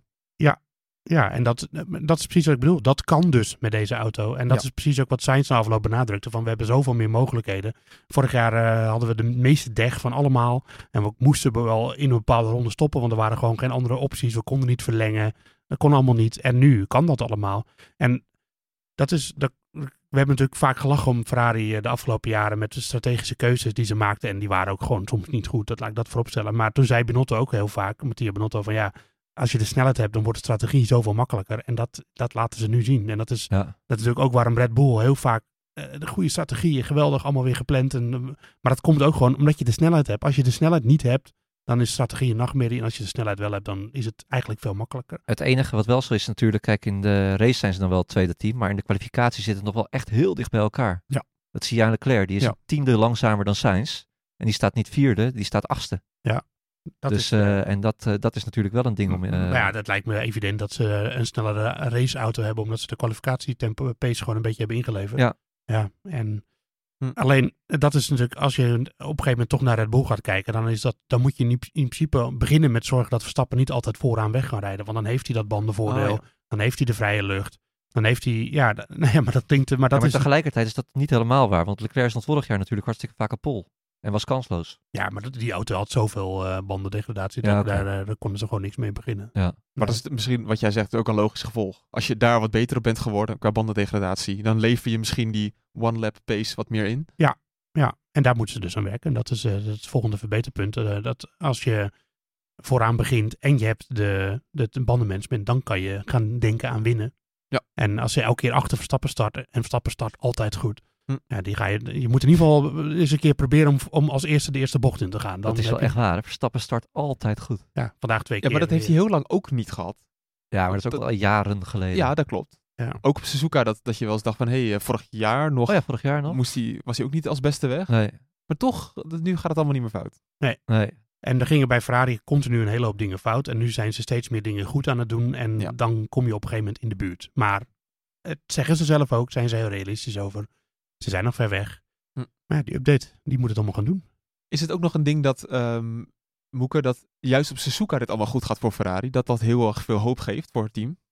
Ja, en dat, dat is precies wat ik bedoel. Dat kan dus met deze auto. En dat Ja. is precies ook wat Sainz na afloop benadrukte. Van we hebben zoveel meer mogelijkheden. Vorig jaar uh, hadden we de meeste deg van allemaal. En we moesten wel in een bepaalde ronde stoppen. Want er waren gewoon geen andere opties. We konden niet verlengen. Dat kon allemaal niet. En nu kan dat allemaal. En dat is... Dat, we hebben natuurlijk vaak gelachen om Ferrari de afgelopen jaren met de strategische keuzes die ze maakten. En die waren ook gewoon soms niet goed. Dat laat ik dat vooropstellen. Maar toen zei Binotto ook heel vaak, Mattia Binotto, van ja... Als je de snelheid hebt, dan wordt de strategie zoveel makkelijker. En dat, dat laten ze nu zien. En dat is, Ja. dat is natuurlijk ook waarom Red Bull heel vaak uh, de goede strategieën, geweldig, allemaal weer gepland. En, uh, maar dat komt ook gewoon omdat je de snelheid hebt. Als je de snelheid niet hebt, dan is strategie een nachtmerrie. En als je de snelheid wel hebt, dan is het eigenlijk veel makkelijker. Het enige wat wel zo is natuurlijk, kijk, in de race zijn ze dan wel het tweede team, maar in de kwalificatie zit het nog wel echt heel dicht bij elkaar. Ja. Dat zie je aan Leclerc, die is Ja. een tiende langzamer dan Sainz. En die staat niet vierde, die staat achtste. Dat dus, is, uh, uh, en dat, uh, dat is natuurlijk wel een ding om... Uh, nou ja, dat lijkt me evident dat ze een snellere raceauto hebben, omdat ze de kwalificatietempo pace gewoon een beetje hebben ingeleverd. Ja. Ja, en Hm. alleen, dat is natuurlijk, als je op een gegeven moment toch naar Red Bull gaat kijken, dan, is dat, dan moet je in, in principe beginnen met zorgen dat Verstappen niet altijd vooraan weg gaan rijden. Want dan heeft hij dat bandenvoordeel, Oh, ja. dan heeft hij de vrije lucht, dan heeft hij, ja, d- nou ja maar dat klinkt, maar dat ja, maar is... tegelijkertijd is dat niet helemaal waar, want Leclerc stond vorig jaar natuurlijk hartstikke vaak op pol. En was kansloos. Ja, maar dat, die auto had zoveel uh, bandendegradatie, Ja, daar, okay. daar, daar konden ze gewoon niks mee beginnen. Ja. Maar dat is misschien, wat jij zegt, ook een logisch gevolg. Als je daar wat beter op bent geworden qua bandendegradatie, dan lever je misschien die one-lap pace wat meer in. Ja, en daar moeten ze dus aan werken. En dat is, uh, dat is het volgende verbeterpunt. Uh, dat als je vooraan begint en je hebt de, de, de bandenmanagement, dan kan je gaan denken aan winnen. Ja. En als je elke keer achter Verstappen start, en Verstappen start altijd goed, Hm. ja, die ga je, je moet in ieder geval eens een keer proberen om, om als eerste de eerste bocht in te gaan. Dan Dat is wel heb je- echt waar. Hè? Verstappen start altijd goed. Ja, vandaag twee Ja, keer. maar dat heeft hij heel lang ook niet gehad. Ja, maar dat is ook Dat- wel jaren geleden. Ja, dat klopt. Ja. Ook op Suzuka, dat, dat je wel eens dacht van, hé, hey, vorig jaar nog, Oh ja, vorig jaar nog. moest hij, was hij ook niet als beste weg. Nee, Maar toch, dat- nu gaat het allemaal niet meer fout. nee. En er gingen bij Ferrari continu een hele hoop dingen fout. En nu zijn ze steeds meer dingen goed aan het doen. En Ja. dan kom je op een gegeven moment in de buurt. Maar het zeggen ze zelf ook, zijn ze heel realistisch over. Ze zijn nog ver weg. Hm. Maar ja, die update, die moet het allemaal gaan doen. Is het ook nog een ding dat, um, Moeke, dat juist op Suzuka dit allemaal goed gaat voor Ferrari? Dat dat heel erg veel hoop geeft voor het team?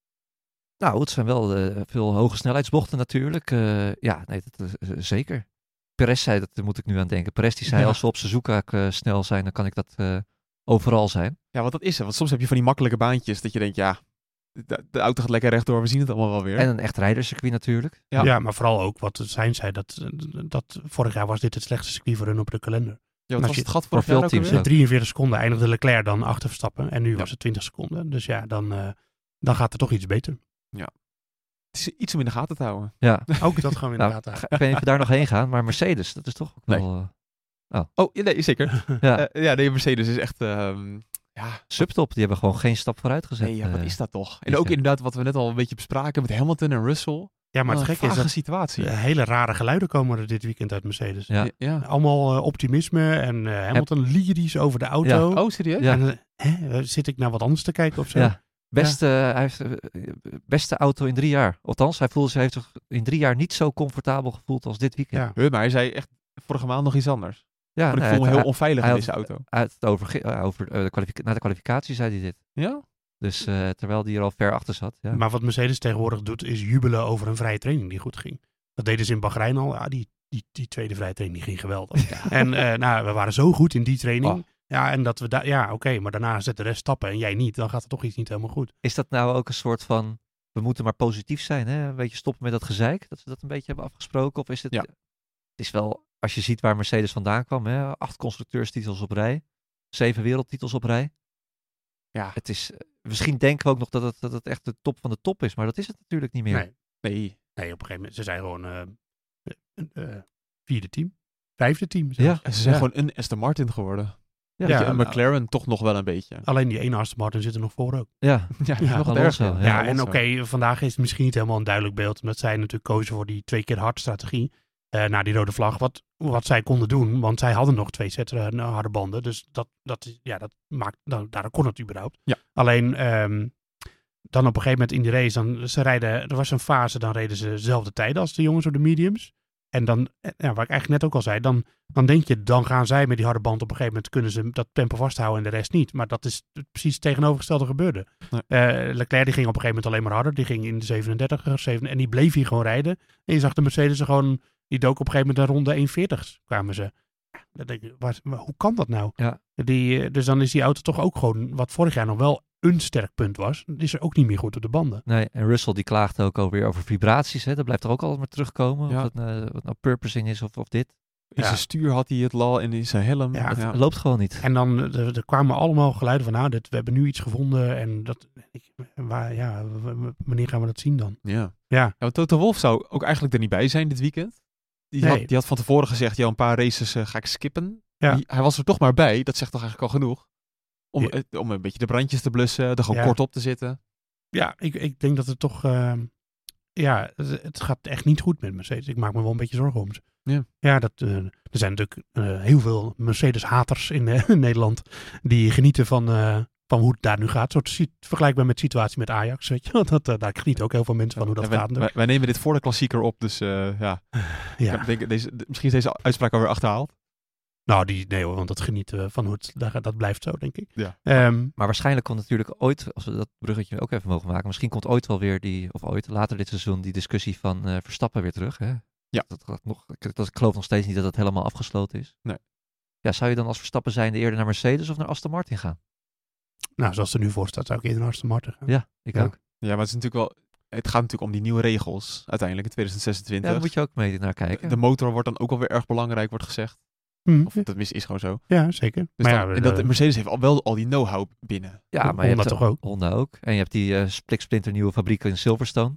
Nou, het zijn wel uh, veel hoge snelheidsbochten natuurlijk. Uh, ja, nee, dat, uh, zeker. Perez zei, dat moet ik nu aan denken. Perez die zei, Ja. als we op Suzuka uh, snel zijn, dan kan ik dat uh, overal zijn. Ja, want dat is het. Want soms heb je van die makkelijke baantjes dat je denkt, ja, de, de auto gaat lekker rechtdoor, we zien het allemaal wel weer. En een echt rijderscircuit natuurlijk. Ja. Ja. maar vooral ook wat zijn zei. Dat, dat vorig jaar was dit het slechtste circuit voor hun op de kalender. Ja, wat als was je- het gat voor voor veel veel teams? teams Dus drieënveertig seconden eindigde Leclerc dan achter Verstappen. En nu Ja. was het twintig seconden. Dus ja, dan, uh, dan gaat het toch iets beter. Het is iets om in de gaten te houden. Ja. Ook dat gaan we Nou, inderdaad. ga- ik weet niet of we daar nog heen gaan, maar Mercedes, dat is toch ook Nee. wel... Uh, Oh, ja, nee, zeker. ja, Uh, ja, nee, Mercedes is echt, um, ja, subtop, die hebben gewoon geen stap vooruit gezet. nee, ja, wat uh, is dat toch? En is, ook ja. inderdaad wat we net al een beetje bespraken met Hamilton en Russell. Ja, maar Wat het een gekke is vage dat situatie. uh, hele rare geluiden komen er dit weekend uit Mercedes. Ja. Ja. ja. Allemaal uh, optimisme en uh, Hamilton lyrisch over de auto. Oh, serieus? Ja. En, uh, hè, zit ik naar wat anders te kijken of zo? Ja. Beste, hij heeft, uh, beste auto in drie jaar. Althans, hij voelde zich heeft zich in drie jaar niet zo comfortabel gevoeld als dit weekend. Ja. Huh, maar hij zei echt vorige maand nog iets anders. Ja, Want ik nee, voel me hij- heel onveilig hij in had- deze auto. hij had het over, uh, over uh, de kwalific- na de kwalificatie zei hij dit. Ja? Dus uh, terwijl hij er al ver achter zat. Ja. Maar wat Mercedes tegenwoordig doet, is jubelen over een vrije training die goed ging. Dat deden ze in Bahrein al. Ja, die, die, die tweede vrije training die ging geweldig. En uh, nou, we waren zo goed in die training. Oh. Ja, en dat we daar, ja, oké, okay, maar daarna zet de rest stappen en jij niet. Dan gaat er toch iets niet helemaal goed. Is dat nou ook een soort van, we moeten maar positief zijn, hè? Een beetje stoppen met dat gezeik, dat ze dat een beetje hebben afgesproken? Of is het, Ja. het is wel, als je ziet waar Mercedes vandaan kwam, hè? Acht constructeurstitels op rij, zeven wereldtitels op rij. Ja. Het is, misschien denken we ook nog dat het, dat het echt de top van de top is, maar dat is het natuurlijk niet meer. Nee, Nee. nee, op een gegeven moment, ze zijn gewoon uh, uh, uh, vierde team. Vijfde team. Ja. zelfs. En ze zijn Ja. gewoon een Aston Martin geworden. Ja, Weet je, Ja, een nou- McLaren toch nog wel een beetje. Alleen die ene Aston Martin zit er nog voor ook. ja. Ja, Ja, nog Alonso, erger. ja. Ja, en Alonso. oké, okay, vandaag is het misschien niet helemaal een duidelijk beeld. Omdat zij natuurlijk kozen voor die twee keer hard strategie. Uh, naar die rode vlag. Wat, wat zij konden doen. Want zij hadden nog twee sets uh, harde banden. Dus dat, dat, ja, dat maakt, dan, daar kon het überhaupt. Ja. Alleen um, dan op een gegeven moment in die race. Dan, ze rijden, er was een fase, dan reden ze dezelfde tijden als de jongens op de mediums. En dan, ja, waar ik eigenlijk net ook al zei, dan, dan denk je, dan gaan zij met die harde band op een gegeven moment kunnen ze dat tempo vasthouden en de rest niet. Maar dat is precies het tegenovergestelde gebeurde. Nee. Uh, Leclerc die ging op een gegeven moment alleen maar harder. Die ging in de zevenendertig en die bleef hier gewoon rijden. En je zag de Mercedes gewoon, die dook op een gegeven moment een ronde één veertig kwamen ze. Ja, dan denk je, waar, hoe kan dat nou? Ja. Die, dus dan is die auto toch ook gewoon, wat vorig jaar nog wel een sterk punt was, is er ook niet meer goed op de banden. Nee, en Russell die klaagde ook alweer over vibraties. Hè? Dat blijft er ook altijd maar terugkomen. Ja. Of het, uh, wat nou purposing is of, of dit. In Ja. zijn stuur had hij het lal en in zijn helm. Ja, Het Ja. loopt gewoon niet. En dan er, er kwamen allemaal geluiden van, nou, dit, we hebben nu iets gevonden en dat, ik, waar, ja, w- w- wanneer gaan we dat zien dan? Ja. Ja, Ja, want Toto Wolff zou ook eigenlijk er niet bij zijn dit weekend. Die, Nee. had, die had van tevoren gezegd, ja, een paar races uh, ga ik skippen. Ja. Die- hij was er toch maar bij. Dat zegt toch eigenlijk al genoeg. Om, Ja. eh, om een beetje de brandjes te blussen, er gewoon Ja. kort op te zitten. ja ik, ik denk dat het toch, uh, ja, het, het gaat echt niet goed met Mercedes. Ik maak me wel een beetje zorgen om ze. Ja. Ja, dat, uh, er zijn natuurlijk uh, heel veel Mercedes-haters in, uh, in Nederland die genieten van, uh, van hoe het daar nu gaat. Soort si- vergelijkbaar met de situatie met Ajax, weet je. Dat, uh, daar genieten ook heel veel mensen van hoe dat Ja, wij, gaat. wij, wij nemen dit voor de klassieker op, dus uh, ja. Ja. Ik denk, deze, de- misschien is deze uitspraak alweer achterhaald. Nou, die, nee hoor, want dat genieten van hoe het, dat, dat blijft zo, denk ik. Ja. Um, Maar waarschijnlijk komt natuurlijk ooit, als we dat bruggetje ook even mogen maken, misschien komt ooit wel weer die, of ooit later dit seizoen, die discussie van uh, Verstappen weer terug. Hè? Ja. Dat, dat nog, ik, dat, ik geloof nog steeds niet dat dat helemaal afgesloten is. Nee. Ja, zou je dan als Verstappen zijnde eerder naar Mercedes of naar Aston Martin gaan? nou, zoals het er nu voor staat, zou ik eerder naar Aston Martin gaan. Ja, ik Ja. ook. Ja, maar het is natuurlijk wel... Het gaat natuurlijk om die nieuwe regels uiteindelijk in tweeduizend zesentwintig. Ja, daar moet je ook mee naar kijken. De motor wordt dan ook alweer erg belangrijk, wordt gezegd. Hm, Of tenminste is gewoon zo. ja, zeker. Dus maar dan, ja, en dat, de- Mercedes heeft al wel al die know-how binnen. ja, maar je Honda hebt toch ook? Honda ook. En je hebt die uh, spliksplinter nieuwe fabriek in Silverstone.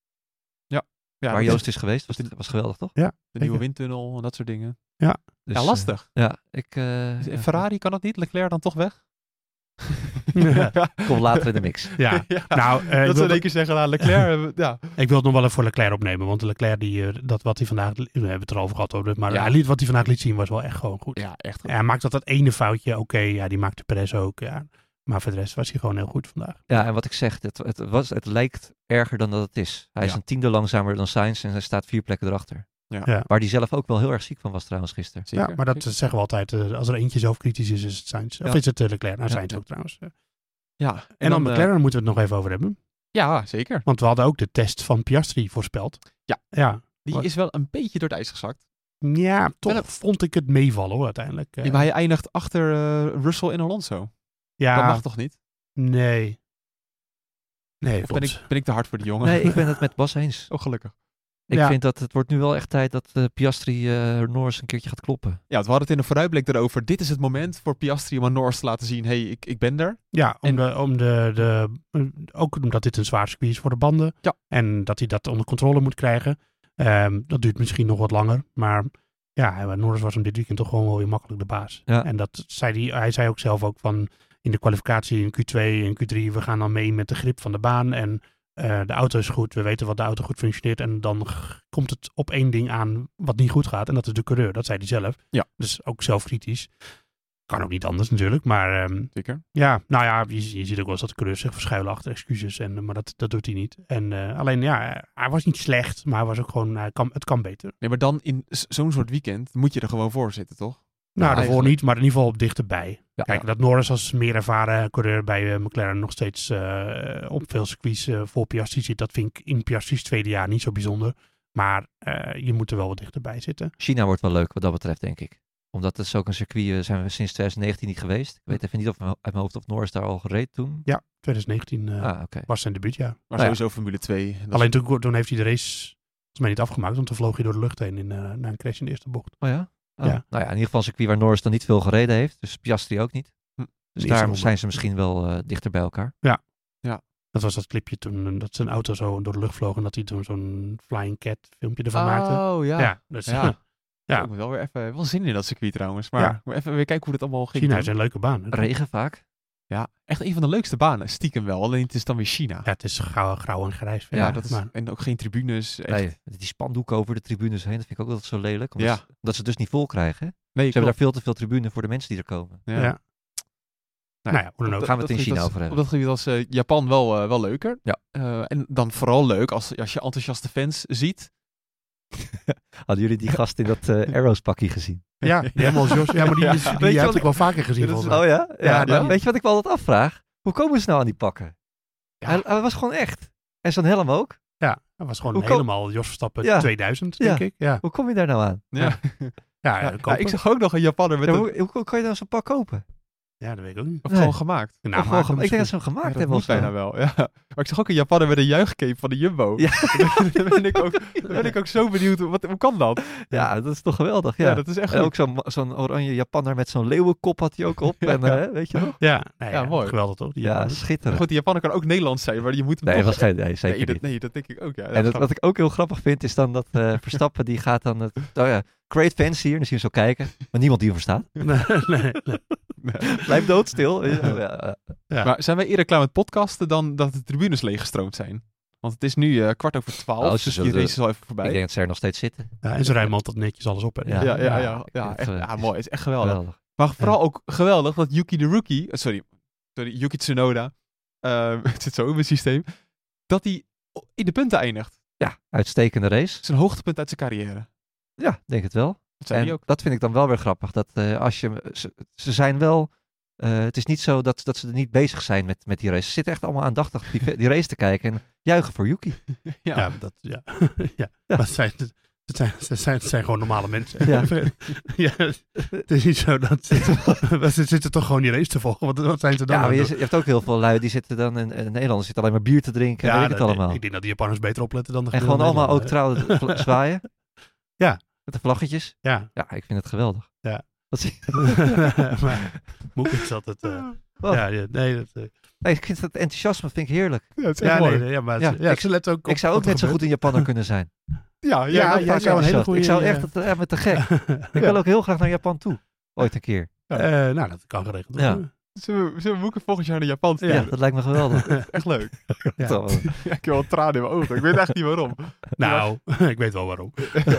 Ja, waar de- Joost is geweest. Was, was geweldig, toch? de nieuwe zeker. windtunnel en dat soort dingen. Dus, ja, lastig. Uh, ja, ik... Uh, Dus Ferrari kan dat niet? Leclerc dan toch weg? Ja. Kom later in de mix. Ja, nou, uh, ik, dat ze wil, in één keer zeggen, nou, Leclerc, ja. ik wil het nog wel even voor Leclerc opnemen. Want Leclerc, die, uh, dat wat hij vandaag, we hebben het er al over gehad, over, maar Ja. hij liet, wat hij vandaag liet zien was wel echt gewoon goed. Ja, echt goed. Ja, hij maakt dat dat ene foutje, oké, okay, ja, die maakte Perez ook. Ja. Maar voor de rest was hij gewoon heel goed vandaag. Ja, en wat ik zeg, het, het, was, het lijkt erger dan dat het is. Hij is Ja. een tiende langzamer dan Sainz en hij staat vier plekken erachter. Ja. Ja. Waar hij zelf ook wel heel erg ziek van was trouwens gisteren. Zeker. Ja, maar dat Zeker. zeggen we altijd. Uh, als er eentje zelfkritisch is, is het Sainz. Of Ja. is het uh, Leclerc? Nou, Ja. Sainz ook trouwens. Uh. Ja. En, En, dan eh, McLaren moeten we het nog even over hebben. ja, zeker. Want we hadden ook de test van Piastri voorspeld. Ja. Ja, Die Wat? is wel een beetje door het ijs gezakt. ja toch Wel een- vond ik het meevallen hoor, uiteindelijk. Uh, Ja, maar hij eindigt achter uh, Russell en Alonso. ja, Dat mag toch niet? nee. Nee, Of ben klopt. ik, ben ik te hard voor die jongen? Nee, ik ben het met Bas eens. Oh, gelukkig. Ik Ja. vind dat het wordt nu wel echt tijd dat uh, Piastri uh, Norris een keertje gaat kloppen. Ja, we hadden het in de vooruitblik erover. Dit is het moment voor Piastri om aan Norris te laten zien, hey, ik, ik ben er. Ja, om En- de, om de, de, uh, ook omdat dit een zwaar circuit is voor de banden. Ja. En dat hij dat onder controle moet krijgen. Um, dat duurt misschien nog wat langer. Maar ja, Norris was hem dit weekend toch gewoon wel weer makkelijk de baas. Ja. En dat zei hij, hij zei ook zelf ook van in de kwalificatie in Q twee en Q drie, we gaan dan mee met de grip van de baan. En uh, de auto is goed, we weten wat de auto goed functioneert. En dan g- komt het op één ding aan wat niet goed gaat. En dat is de coureur, dat zei hij zelf. Ja. Dus ook zelfkritisch. Kan ook niet anders natuurlijk, maar... Um, Zeker. ja, nou ja, je, je ziet ook wel eens dat de coureurs zich verschuilen achter excuses. En, maar dat, dat doet hij niet. En uh, alleen ja, hij was niet slecht, maar hij was ook gewoon, hij kan, het kan beter. Nee, maar dan in z- zo'n soort weekend moet je er gewoon voor zitten, toch? Nou, daarvoor eigenlijk. niet, maar in ieder geval op dichterbij. Ja. Kijk, dat Norris als meer ervaren coureur bij uh, McLaren nog steeds uh, op veel circuits uh, voor Piastri zit. Dat vind ik in Piastri's tweede jaar niet zo bijzonder. Maar uh, je moet er wel wat dichterbij zitten. China wordt wel leuk wat dat betreft, denk ik. Omdat het is ook een circuit, uh, zijn we sinds twintig negentien niet geweest. Ik weet even niet of, uit mijn hoofd of Norris daar al gereed toen. Ja, twintig negentien uh, Ah, oké. was zijn debuutjaar. Maar Nou ja. sowieso Formule twee. Dat Alleen toen, toen heeft hij de race volgens mij niet afgemaakt. Want toen vloog hij door de lucht heen in, uh, na een crash in de eerste bocht. Oh ja? Oh. Ja. Nou ja, in ieder geval een circuit waar Norris dan niet veel gereden heeft. Dus Piastri ook niet. Hm. Dus Niet daar zo zijn ze misschien wel uh, dichter bij elkaar. Dat was dat clipje toen dat zijn auto zo door de lucht vloog. En dat hij toen zo'n flying cat filmpje ervan maakte. Oh, ja. Ja, dus Ja. ja. ja. Ik moet wel weer even, wel zin in dat circuit trouwens. Maar Ja. ik moet even weer kijken hoe dit allemaal ging. China doen. is een leuke baan. hè? Regen vaak. Ja, echt een van de leukste banen. Stiekem wel. Alleen het is dan weer China. Ja, het is grauw, grauw en grijs. Ja, Ja, dat is, maar, en ook geen tribunes. Echt. Nee, die spandoeken over de tribunes heen, dat vind ik ook altijd zo lelijk. Omdat, Ja. ze, omdat ze het dus niet vol krijgen. Hè? Ze Nee, hebben daar veel te veel tribune voor de mensen die er komen. ja. ja. Nou ja, hoe dan ook. Gaan we het in gebied China was- over hebben. Op dat gebied was uh, Japan wel, uh, wel leuker. Ja. Uh, en dan vooral leuk als, als je enthousiaste fans ziet. Hadden jullie die gast in dat uh, Arrows pakkie gezien? Ja, die helemaal Jos. Ja, maar die, is, die, die heb ik wel vaker gezien. Is, volgens mij. oh ja? Ja, Ja, nou, die- weet je wat ik me altijd afvraag? Hoe komen ze nou aan die pakken? Ja. Hij, hij was gewoon echt. En zo'n helm ook. Ja, dat was gewoon Hoe kom- helemaal Jos Verstappen Ja. tweeduizend, denk Ja. ik. Ja, Hoe kom je daar nou aan? Ja. ja, Ja, kopen. ik zag ook nog een Japanner met Ja, een... hoe, hoe, hoe kan je dan zo'n pak kopen? ja, dat weet ik ook niet. Of Nee. gewoon gemaakt. Nou, Of gewoon maken gem- ik denk dat ze misschien. hem gemaakt Ja, dat hebben. moet of zo. bijna wel, ja. Maar ik zag ook een Japanner met een juichcape van de Jumbo. Ja. dan, ben ik ook, dan ben ik ook zo benieuwd, wat, hoe kan dat? Ja, dat is toch geweldig. Ja, Ja. dat is echt En goed. ook zo'n, zo'n oranje Japanner met zo'n leeuwenkop had hij ook op. En, Ja. eh, weet je nog? Ja, nee, Ja, ja, mooi. geweldig toch? Die Ja, Japaner. schitterend. Goed, die Japanner kan ook Nederlands zijn, maar je moet hem Nee, toch... was geen, nee, zeker nee, dat, niet. nee, dat denk ik ook, ja. En dat, wat ik ook heel grappig vind, is dan dat eh, Verstappen, die gaat dan... Het, oh ja, great fans hier, dan zie je hem zo kijken. Maar niemand die hem verstaat. nee, nee, nee. Blijf doodstil. Ja, ja, Ja. Maar zijn wij eerder klaar met podcasten dan dat de tribunes leeggestroomd zijn? Want het is nu eh, kwart over twaalf, Oh, ze dus die zullen de- race is al even voorbij. ik denk dat ze er nog steeds zitten. Ja, en ze ruimen altijd netjes alles op. Hè. Ja. ja, ja, ja, Ja, ja, ik vind echt, het, ja, eh, mooi. Het is echt geweldig. Geweldig. Maar vooral ook geweldig dat Yuki de Rookie, eh, sorry, sorry, Yuki Tsunoda, eh, het zit zo in mijn systeem, dat hij in de punten eindigt. Ja, uitstekende race. Zijn hoogtepunt uit zijn carrière. Ja, denk het wel. Dat zei En hij ook. dat vind ik dan wel weer grappig. Dat eh, als je, ze, ze zijn wel... eh, het is niet zo dat, dat ze er niet bezig zijn met, met die race. Ze zitten echt allemaal aandachtig die, die race te kijken en juichen voor Yuki. Ja. Ja, dat, ja. ja. Maar het zijn, het, zijn, het, zijn, het zijn gewoon normale mensen. Ja. Ja, het is niet zo dat ze, ze zitten toch gewoon die race te volgen. Wat, wat zijn ze dan Ja, aan maar je, het je hebt ook heel veel lui die zitten dan... En, en Nederlanders zitten alleen maar bier te drinken en doen? weet ik het dat- allemaal. Ik denk dat die Japanners beter opletten dan de En gewoon gemiddelde allemaal ook Nederlander, trouwens vla- zwaaien. Ja. Met de vlaggetjes. hè. Ja. Ja, ik vind het geweldig. Ja. Dat zie Maar Moek is altijd... eh, Wat? ja, ja, nee, dat, eh, Nee, ik vind dat enthousiasme vind ik heerlijk. Ja, het is echt ja, mooi. nee, ja, maar Ja, ze- ja, ik- ze letten ook op Ik zou ook wat er net zo goed gebeurt. een Japanner kunnen zijn. Ja, ja, Ja, dat jij vaak zou een wel. hele goede... Ik zou eh, echt, het, eh, met te gek. Ik Ja. wil ook heel graag naar Japan toe. Ooit een keer. Eh, nou, dat kan geregeld Ja. worden. Zullen we, zullen we Moeke volgend jaar naar Japan Ja, sturen? dat lijkt me geweldig. Echt leuk. Ja. Toch? Ja, ik heb wel tranen in mijn ogen. Ik weet echt niet waarom. Nou, ik weet wel waarom.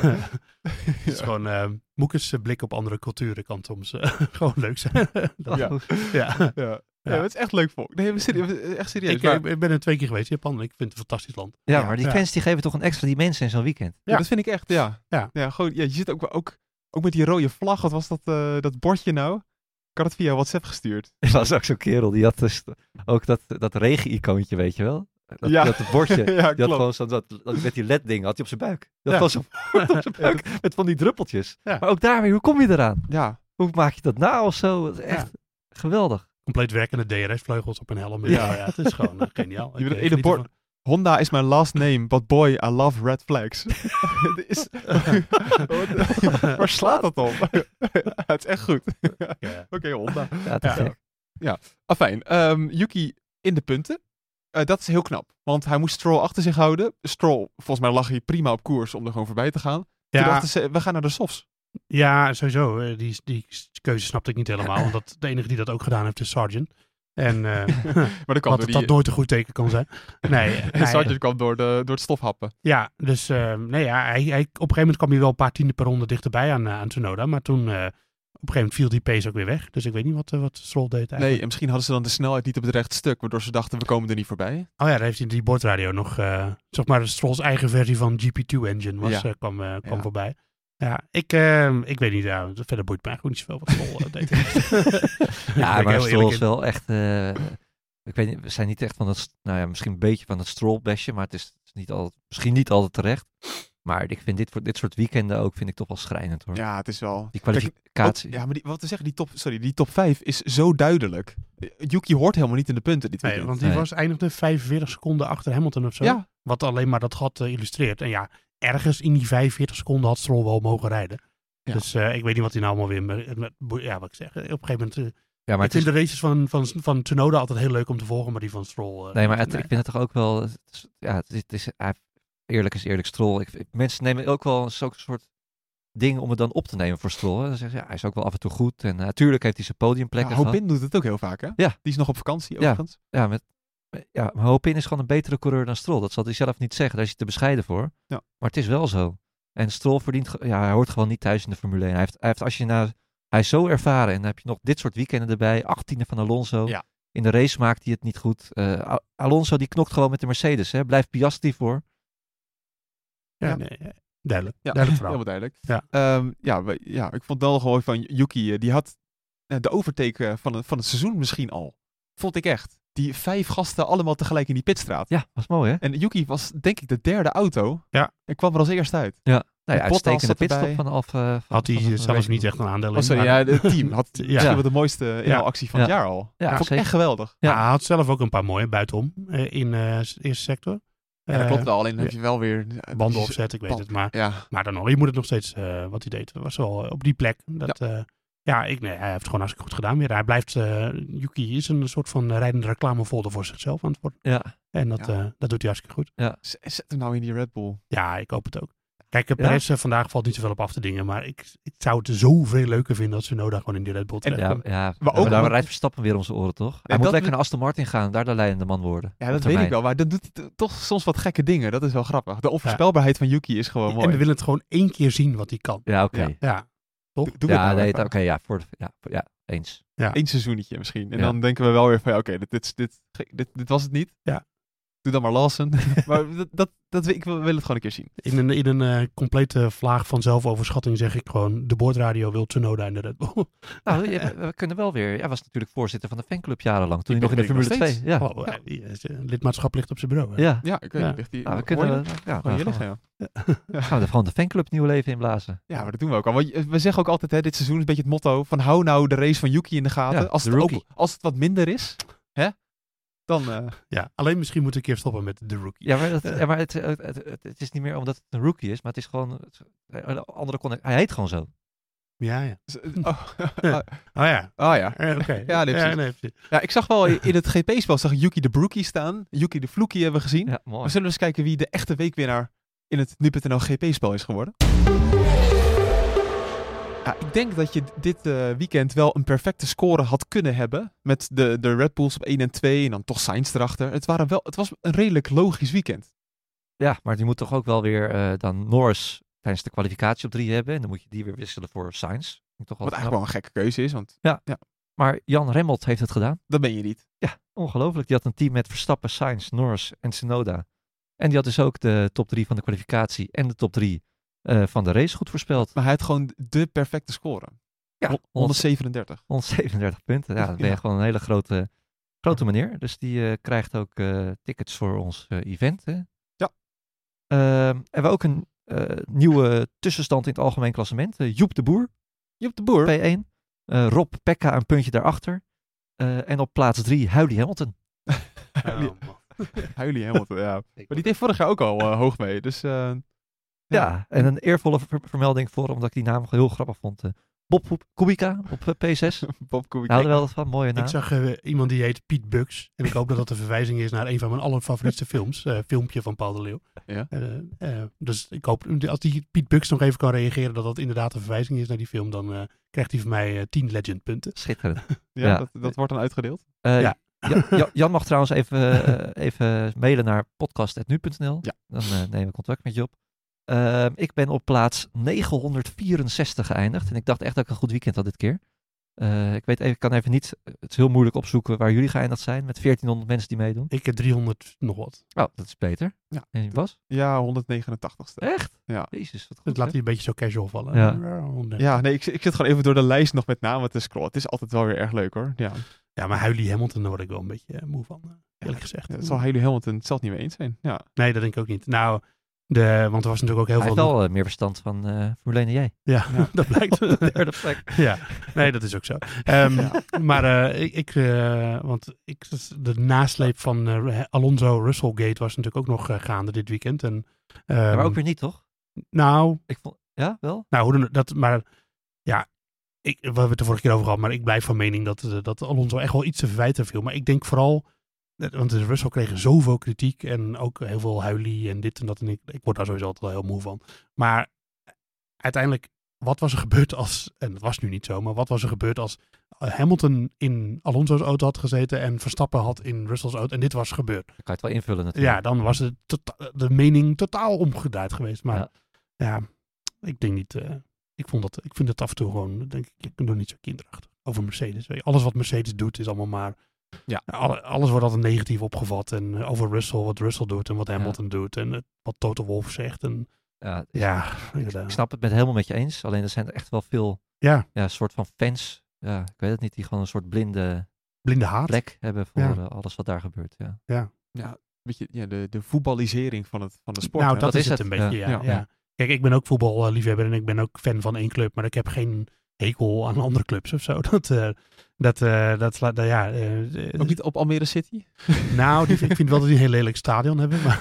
Het is gewoon... eh Moekes eh, blik op andere culturen kan soms eh, gewoon leuk zijn. Dat- Ja. ja. Ja, ja. Ja. dat is echt leuk volk. Nee, maar serieus, echt serieus. Ik, maar- eh, ik ben er twee keer geweest in Japan. Ik vind het een fantastisch land. Ja, Ja, maar die ja. fans die geven toch een extra dimensie in zo'n weekend. Ja, dat vind ik echt, ja. Ja. ja, gewoon, ja je zit ook, ook, ook met die rode vlag. Wat was dat, eh, dat bordje nou? Ik had het via WhatsApp gestuurd. Er was ook zo'n kerel, die had dus ook dat, dat regen-icoontje, weet je wel? Dat, Ja. dat bordje. ja, Die had klopt. gewoon zo'n, dat, dat- met die L E D-ding had hij op zijn buik. Dat Ja. was zo'n bord op zijn buik met van die druppeltjes. Ja. Maar ook daar weer, hoe kom je eraan? Ja, Hoe maak je dat na of zo? Het is echt geweldig. Compleet werkende D R S-vleugels op een helm. Ja, ja, het is gewoon eh, geniaal. Je Ik, bent eh, in de geniet bord. ervan. Honda is my last name, but boy, I love red flags. Dit is... Wat- Waar slaat dat op? Het is echt goed. Ja. Oké, Honda. Ja, te Ja. gek. Afijn, ehm, Yuki in de punten. Eh, dat is heel knap, want hij moest Stroll achter zich houden. Stroll, volgens mij lag hij prima op koers om er gewoon voorbij te gaan. Toen Ja, dachten ze, we gaan naar de softs. ja, sowieso. eh, Die, die keuze snapte ik niet helemaal. Want dat, de enige die dat ook gedaan heeft is Sargent. En eh Maar dat kwam wat door dat die... nooit een goed teken kan zijn. Nee, En hij- Sargent kwam door, de, door het stofhappen. ja, dus eh, nee, ja, hij, hij, op een gegeven moment kwam hij wel een paar tienden per ronde dichterbij aan, eh, aan Tsunoda. Maar toen, eh, op een gegeven moment viel die pace ook weer weg. Dus ik weet niet wat, eh, wat Stroll deed eigenlijk. Nee, en misschien hadden ze dan de snelheid niet op het rechte stuk, waardoor ze dachten, we komen er niet voorbij. Oh ja, daar heeft hij die bordradio nog, eh, zeg maar, Strolls eigen versie van G P twee engine was, Ja. eh, kwam, eh, kwam Ja. voorbij. Ja, ik, eh, ik weet niet, ja, verder boeit me eigenlijk ook niet zoveel wat Stroll eh, deed. Ja, Ben ik maar heel Stroll eerlijk is in. wel echt... eh, ik weet niet, we zijn niet echt van het... Nou ja, misschien een beetje van het Stroll-besje, maar het is, het is niet altijd, misschien niet altijd terecht. Maar ik vind dit, voor dit soort weekenden ook vind ik toch wel schrijnend hoor. Ja, het is wel... Die Kijk, kwalificatie. ook- ja, maar die, wat te zeggen, die top, sorry, die top vijf is zo duidelijk. Yuki hoort helemaal niet in de punten dit Nee, weekend. want die Nee. was eindigde vijfenveertig seconden achter Hamilton of zo. Ja. Wat alleen maar dat gat eh, illustreert. En ja, ergens in die vijfenveertig seconden had Stroll wel mogen rijden. Ja. Dus eh, ik weet niet wat hij nou allemaal weer... Met, met- ja, wat ik zeg. Op een gegeven moment... eh, Ja, maar ik het is, vind de races van, van, van Tsunoda altijd heel leuk om te volgen, maar die van Stroll... eh, nee, maar het, nee. ik vind het toch ook wel... Het is, ja, het is, het is hij- eerlijk is eerlijk Stroll. Ik, ik- mensen nemen ook wel zo'n soort ding om het dan op te nemen voor Stroll. hè. Dan zeggen ze, ja, hij is ook wel af en toe goed. En natuurlijk heeft hij zijn Ja, podiumplekken gehad. Hopin doet het ook heel vaak, hè? Ja. Die is nog op vakantie, Ja. overigens. Ja, met, ja, maar Hopin is gewoon een betere coureur dan Stroll. Dat zal hij zelf niet zeggen. Daar is hij te bescheiden voor. Ja. Maar het is wel zo. En Stroll verdient... ge- Ja, hij hoort gewoon niet thuis in de Formule één. Hij heeft, hij heeft als je naar... Hij is zo ervaren. En dan heb je nog dit soort weekenden erbij. achttiende van Alonso. Ja. In de race maakt hij het niet goed. Eh, Al- Alonso die knokt gewoon met de Mercedes. Hè. Blijft Piastri voor. Ja, Ja. nee, Duidelijk. Ja, Duidelijk verhaal. helemaal duidelijk. Ja. Um, ja, we, ja, ik vond wel gewoon van Yuki, uh, die had uh, de overtake van, het, van het seizoen misschien al. Vond ik echt. Die vijf gasten allemaal tegelijk in die pitstraat. Ja, was mooi hè? En Yuki was denk ik de derde auto. Ja. En kwam er als eerste uit. Ja. Nou ja, En Bottas uitstekende zat erbij. pitstop vanaf... Uh, van, Had hij van- van zelfs Racing niet Point. echt een aandeel in. Oh, sorry, maar- ja, het team had Ja. misschien wel de mooiste Ja. halactie van Ja. het jaar al. Ja, Vond ik zeker. echt geweldig. Ja. Ja, hij had zelf ook een paar mooie buitenom uh, in de uh, eerste sector. Ja, dat Uh, klopt wel. Alleen heb je wel weer... Banden opzet, ik weet band- het. Maar, Ja, maar dan nog, je moet het nog steeds, uh, wat hij deed, was wel op die plek. Dat, ja, uh, ja ik, nee, hij heeft het gewoon hartstikke goed gedaan weer. Hij blijft, uh, Yuki is een soort van rijdende reclamefolder voor zichzelf aan het worden. Ja. En dat, Ja. uh, dat doet hij hartstikke goed. Ja. Z- zet hem nou in die Red Bull. Ja, ik hoop het ook. Kijk, Ja? Perez uh, vandaag valt niet zoveel op af te dingen, maar ik, ik zou het zoveel leuker vinden als Tsunoda gewoon in die Red Bull En- terecht. Ja, ja, Maar maar ook- ook, daar rijdt Verstappen weer om zijn oren, toch? Hij moet dat lekker we- naar Aston Martin gaan, daar de leidende man worden. Ja, Op dat weet termijn. ik wel. Maar dan doet hij t- toch soms wat gekke dingen. Dat is wel grappig. De onvoorspelbaarheid van Yuki is gewoon En mooi. we willen het gewoon één keer zien wat hij kan. Ja, oké. Ja. Ja, Ja, toch? Doe- doe het nou nee, even. oké, ja, voor de, ja, voor- ja, eens. Eén seizoenetje misschien. En Ja. dan denken we wel weer van, ja, oké, dit, dit, dit, dit, dit was het niet. Ja. Doe dan maar Lawson. maar dat, dat, dat, ik wil, wil het gewoon een keer zien. In een, in een uh, complete vlaag van zelfoverschatting zeg ik gewoon, de boordradio wil Tsunoda in de Red Bull. Nou, je- we, we kunnen wel weer... Hij was natuurlijk voorzitter van de fanclub jarenlang, toen Ik hij nog in de ben- Formule ik nog twee... steeds. Ja, Oh, uh, die, uh, lidmaatschap ligt op zijn bureau. Hè? ja. Ja, ik weet Ja. niet. Ligt die, Nou, we hoor kunnen... je? Ja, Oh, nou, hier gaan, liggen, ja. we, gaan we gewoon de fanclub nieuw leven inblazen. Ja, maar dat doen we ook al. Want we zeggen ook altijd, hè, dit seizoen is een beetje het motto van hou nou de race van Yuki in de gaten. Ja, als, de het ook, rookie. als het wat minder is, hè, dan... Uh, Ja, alleen misschien moet ik een keer stoppen met de rookie. Ja, maar, dat, ja, maar het, het, het, het, het is niet meer omdat het een rookie is, maar het is gewoon... Het, een andere connect, hij heet gewoon zo. Ja, ja. oh, Oh ja. oh ja. Eh, Oké. Okay. Ja, nee, precies. nee, precies. Ja, ik zag wel in het G P-spel zag ik Yuki de Brookie staan. Yuki de Vloekie hebben we gezien. Ja, mooi. We zullen eens kijken wie de echte weekwinnaar in het nu punt n l G P-spel is geworden. Ja, ik denk dat je dit uh, weekend wel een perfecte score had kunnen hebben. Met de, de Red Bulls op één en twee en dan toch Sainz erachter. Het, waren wel, het was een redelijk logisch weekend. Ja, maar die moet toch ook wel weer uh, dan Norris tijdens de kwalificatie op drie hebben. En dan moet je die weer wisselen voor Sainz. Toch wel Wat eigenlijk wel een gekke keuze is, want ja. ja. Maar Jan Remmelt heeft het gedaan. Dat ben je niet. Ja, ongelooflijk. Die had een team met Verstappen, Sainz, Norris en Tsunoda. En die had dus ook de top drie van de kwalificatie en de top drie uh, van de race goed voorspeld. Maar hij had gewoon de perfecte score. Ja, honderdzevenendertig. honderdzevenendertig punten. Ja, dan ben je ja. gewoon een hele grote, grote meneer. Dus die uh, krijgt ook uh, tickets voor ons uh, event. Hè? Ja. Uh, hebben we ook een uh, nieuwe tussenstand in het algemeen klassement. Uh, Joep de Boer. Joep de Boer. P één. Uh, Rob Pekka een puntje daarachter. Uh, en op plaats drie Huilie Hamilton. Huilie, oh, Huilie Hamilton, ja. Maar die deed vorig jaar ook al uh, hoog mee. Dus, uh, ja. ja, en een eervolle ver vermelding voor, omdat ik die naam heel grappig vond. Uh, Bob Kubica op uh, P zes. Bob Kubica. Hadden wel wat van, mooie naam. Ik zag uh, iemand die heet Piet Bucks. En ik hoop dat dat een verwijzing is naar een van mijn allerfavorietste films. Uh, filmpje van Paul de Leeuw. Ja. Uh, uh, dus ik hoop, als die Piet Bucks nog even kan reageren dat dat inderdaad een verwijzing is naar die film, dan uh, krijgt hij van mij uh, tien legend punten. Schitterend. ja, ja. Dat, dat wordt dan uitgedeeld. Uh, ja. Jan, Jan mag trouwens even, uh, even mailen naar podcast punt nu punt n l. Ja. Dan uh, nemen we contact met je op. Uh, ik ben op plaats negenhonderdvierenzestig geëindigd. En ik dacht echt dat ik een goed weekend had dit keer. Uh, ik weet even, ik kan even niet, het is heel moeilijk opzoeken waar jullie geëindigd zijn. Met veertienhonderd mensen die meedoen. Ik heb driehonderd nog wat. Oh, dat is beter. Ja. En je was? Ja, honderdnegenentachtigste. Echt? Ja. Jezus, wat goed. Dat laat hij een beetje zo casual vallen. Ja, ja nee, ik, ik zit gewoon even door de lijst nog met namen te scrollen. Het is altijd wel weer erg leuk hoor. Ja, ja maar Huilie Hamilton, daar word ik wel een beetje uh, moe van. Uh, eerlijk gezegd. Ja, dat zal Huilie Hamilton het zal het niet mee eens zijn. Ja. Nee, dat denk ik ook niet. Nou, de, want er was natuurlijk ook heel Hij veel... Hij heeft wel uh, meer verstand van uh, Formule één dan jij. Ja, ja. Dat blijkt. De derde plek. Ja, nee, dat is ook zo. Um, ja. Maar uh, ik, ik uh, want ik, de nasleep van uh, Alonso-Russell Gate was natuurlijk ook nog uh, gaande dit weekend. En, um, ja, maar ook weer niet, toch? Nou... Ik vond, ja, wel? Nou, hoe dat, maar ja, ik, we hebben het de vorige keer over gehad, maar ik blijf van mening dat, uh, dat Alonso echt wel iets te verwijten viel. Maar ik denk vooral... Want de Russell kregen zoveel kritiek en ook heel veel huilie en dit en dat. En ik, ik word daar sowieso altijd wel heel moe van. Maar uiteindelijk, wat was er gebeurd als... En dat was nu niet zo, maar wat was er gebeurd als Hamilton in Alonso's auto had gezeten en Verstappen had in Russell's auto en dit was gebeurd? Dan kan je het wel invullen natuurlijk. Ja, dan was het tota- de mening totaal omgedraaid geweest. Maar ja, ja ik denk niet... Uh, ik, vond dat, ik vind het af en toe gewoon, denk ik, ik ben nog niet zo kinderachtig. Over Mercedes. Weet je. Alles wat Mercedes doet is allemaal maar... Ja, alles wordt altijd negatief opgevat. En over Russell, wat Russell doet en wat Hamilton ja. doet. En wat Toto Wolff zegt. En Ja, Ja, ik inderdaad. snap het met helemaal met je eens. Alleen er zijn er echt wel veel Ja, ja, soort van fans. Ja, ik weet het niet. Die gewoon een soort blinde blinde haat. plek hebben voor Ja. uh, alles wat daar gebeurt. Ja. Beetje, ja, de, de voetballisering van, het, van de sport. Nou, hè? dat, Dat is is het het. een beetje, Ja. ja. Ja. ja. Kijk, ik ben ook voetballiefhebber en ik ben ook fan van één club, maar ik heb geen hekel aan andere clubs of zo. Dat, uh, dat, uh, dat, slaat- uh, ja, uh, Ook niet op Almere City? nou, die, ik vind wel dat die een heel lelijk stadion hebben. Maar,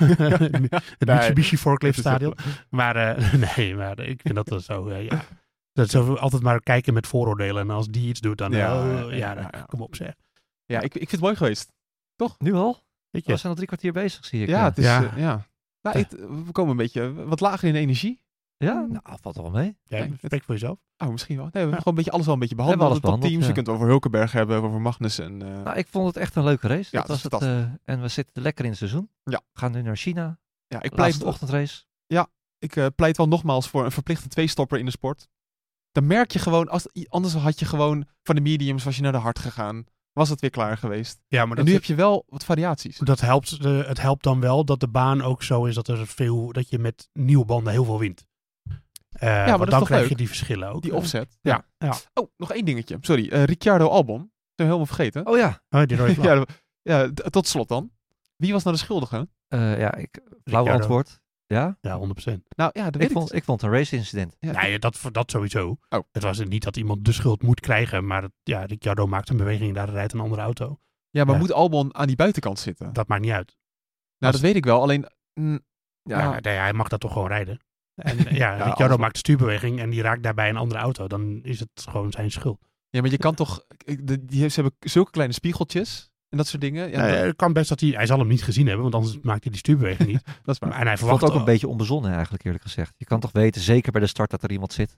het Nee. Mitsubishi Forklift Dat is Stadion. Maar uh, nee, maar ik vind dat wel zo, uh, ja. Dat zo altijd maar kijken met vooroordelen. En als die iets doet, dan, Ja, ja, ja, ja, ja, ja, ja, ja. kom op zeg. Ja, ik, ik vind het mooi geweest. Nu al? Weet We je? zijn al drie kwartier bezig, zie ik. Ja, het is... Ja. Ja. ja. Nou, het- we komen een beetje wat lager in de energie. Ja? Nou, valt toch wel mee. Jij Nee, spreekt voor jezelf. Oh, misschien wel. Nee, we hebben Ja. gewoon een beetje alles al een beetje We hebben behandeld. De alles topteams. behandeld, Je kunt het over Hulkenberg hebben, over Magnussen. En, uh, Nou, ik vond het echt een leuke race. Ja, dat dat was is het. Uh, en we zitten lekker in het seizoen. Ja. We gaan nu naar China. ja, ik pleit, Laatste ochtendrace. ik, uh, pleit wel nogmaals voor een verplichte tweestopper in de sport. Dan merk je gewoon, als, anders had je gewoon van de mediums, was je naar de hard gegaan. Was het weer klaar geweest. Ja, maar En dat, nu heb je wel wat variaties. dat helpt, de, het helpt dan wel dat de baan ook zo is dat, er veel, dat je met nieuwe banden heel veel wint. Uh, maar want dat is dan toch krijg leuk? je die verschillen ook. Die offset. Ja, ja. Oh, nog één dingetje. Sorry. Uh, Ricciardo Albon. Dat zijn we helemaal vergeten. Oh ja. Oh, die rode vlag. ja, ja, d- tot slot dan. Wie was nou de schuldige? Uh, ja, ik, flauw Ricciardo. antwoord. Ja? Ja, honderd procent. Nou ja, dat weet Ik ik. vond, ik vond het een race-incident. Ja, Nee, dat, dat sowieso. Oh. Het was niet dat iemand de schuld moet krijgen, maar het, ja, Ricciardo maakt een beweging, daar rijdt een andere auto. ja, maar Ja. moet Albon aan die buitenkant zitten? Dat maakt niet uit. Nou, dat weet ik wel. Alleen, mm, Ja, ja, nee, hij mag dat toch gewoon rijden. En ja, Ja, Ricciardo alles- maakt de stuurbeweging en die raakt daarbij een andere auto. Dan is het gewoon zijn schuld. ja, maar je kan toch... ik- de- Die, ze hebben zulke kleine spiegeltjes en dat soort dingen. Ja, Nee, dat, het kan best dat hij... Hij zal hem niet gezien hebben, want anders maakt hij die stuurbeweging niet. dat is waar. Maar, en hij Ik vond verwacht het ook een beetje onbezonnen eigenlijk, eerlijk gezegd. Je kan toch weten, zeker bij de start, dat er iemand zit.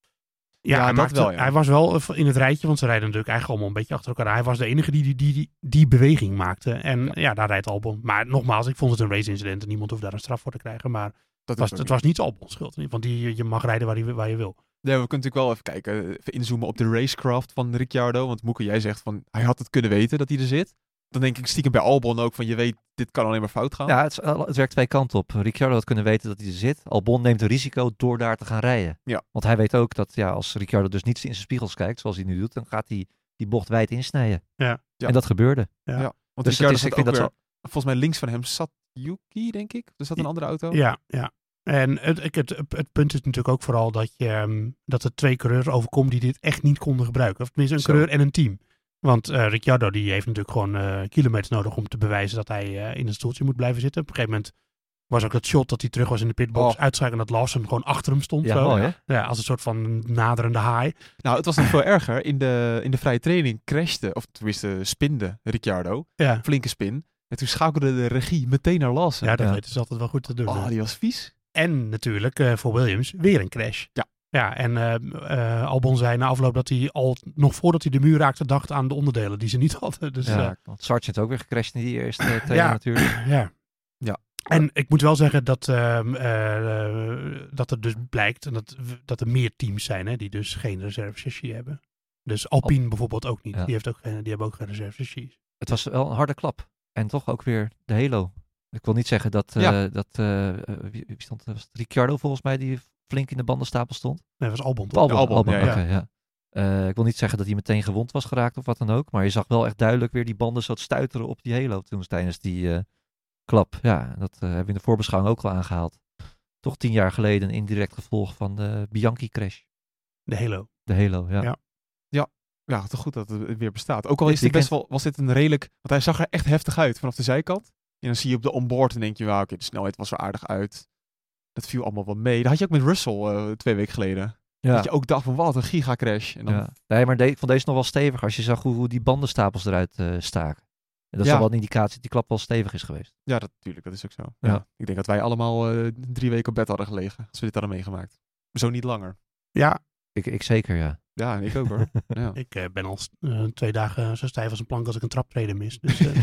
Ja, Ja, hij, dat maakte- wel, ja. hij was wel in het rijtje, want ze rijden natuurlijk eigenlijk allemaal een beetje achter elkaar. Hij was de enige die die, die, die, die beweging maakte. En ja. daar rijdt Albon. Maar nogmaals, ik vond het een race-incident en niemand hoeft daar een straf voor te krijgen. Maar Dat het was, is het was niet Albons schuld. Want die, je mag rijden waar je, waar je wil. Ja, we kunnen natuurlijk wel even kijken, even inzoomen op de racecraft van Ricciardo. Want Moeke, jij zegt van, hij had het kunnen weten dat hij er zit. Dan denk ik stiekem bij Albon ook van, je weet, dit kan alleen maar fout gaan. Ja, het, is- het werkt twee kanten op. Ricciardo had kunnen weten dat hij er zit. Albon neemt een risico door daar te gaan rijden. Ja. Want hij weet ook dat ja, als Ricciardo dus niet in zijn spiegels kijkt, zoals hij nu doet, dan gaat hij die bocht wijd insnijden. Ja. Ja. En dat gebeurde. Ja. Ja, want Dus Ricciardo het is, ik zat vind ook dat weer, zo... volgens mij links van hem zat Yuki, denk ik. Er zat een andere auto. Ja, ja. En het, het, het, het punt is natuurlijk ook vooral dat, je, ehm, dat er twee coureurs overkomt die dit echt niet konden gebruiken. Of tenminste een Zo. coureur en een team. Want eh, Ricciardo die heeft natuurlijk gewoon eh, kilometers nodig om te bewijzen dat hij eh, in een stoeltje moet blijven zitten. Op een gegeven moment was ook dat shot dat hij terug was in de pitbox Oh. uitschakelen en dat Lawson gewoon achter hem stond. Ja, zo. mooi hè? Ja, als een soort van naderende haai. Nou, het was nog veel erger. In de, in de vrije training crashte, of tenminste spinde Ricciardo. Ja, Flinke spin. En toen schakelde de regie meteen naar Lawson. ja dat Ja. weten ze altijd wel goed te doen. Oh, die was vies. En natuurlijk eh, voor Williams weer een crash. Ja. Ja, en eh, eh, Albon zei na afloop dat hij al nog voordat hij de muur raakte dacht aan de onderdelen die ze niet hadden. Dus Ja, ja. want Sargent ook weer gecrashed in die eerste uh, training Ja. natuurlijk. ja. Ja. En ik moet wel zeggen dat, ehm, eh, dat er dus blijkt en dat, dat er meer teams zijn hè, die dus geen reservechassis hebben. Dus Alpine bijvoorbeeld ook niet. Ja. Die, heeft ook geen, die hebben ook geen reservechassis. Het was wel een harde klap. En toch ook weer de halo. Ik wil niet zeggen dat, uh, Ja. dat uh, wie, wie stond, was het Ricciardo volgens mij die flink in de bandenstapel stond. Nee, dat was Albon. toch? Albon, Albon, Albon, ja, ja. oké, ja. Uh, ik wil niet zeggen dat hij meteen gewond was geraakt of wat dan ook. Maar je zag wel echt duidelijk weer die banden zo stuiteren op die halo toen tijdens die uh, klap. Ja, dat uh, hebben we in de voorbeschouwing ook al aangehaald. Toch tien jaar geleden een indirect gevolg van de Bianchi crash. De Halo. De halo, ja. Ja. Ja, toch goed dat het weer bestaat. Ook al is Dit dit best wel, was dit een redelijk... Want hij zag er echt heftig uit vanaf de zijkant. En dan zie je op de onboard en denk je, well, oké, de snelheid was er aardig uit. Dat viel allemaal wel mee. Dat had je ook met Russell uh, twee weken geleden. Ja. Dat je ook dacht van, wat een gigacrash. En dan, Ja. Nee, maar de, ik vond deze nog wel stevig als je zag hoe, hoe die bandenstapels eruit uh, staken. En dat is Ja. dan wel een indicatie dat die klap wel stevig is geweest. Ja, dat, natuurlijk, dat is ook zo. Ja. Ja. Ik denk dat wij allemaal uh, drie weken op bed hadden gelegen. Als we dit hadden meegemaakt. Zo niet langer. Ja, Ik, ik zeker, ja. Ja, ik ook hoor. Ja. ik uh, ben al uh, twee dagen zo stijf als een plank als ik een traptreden mis. Dus, uh,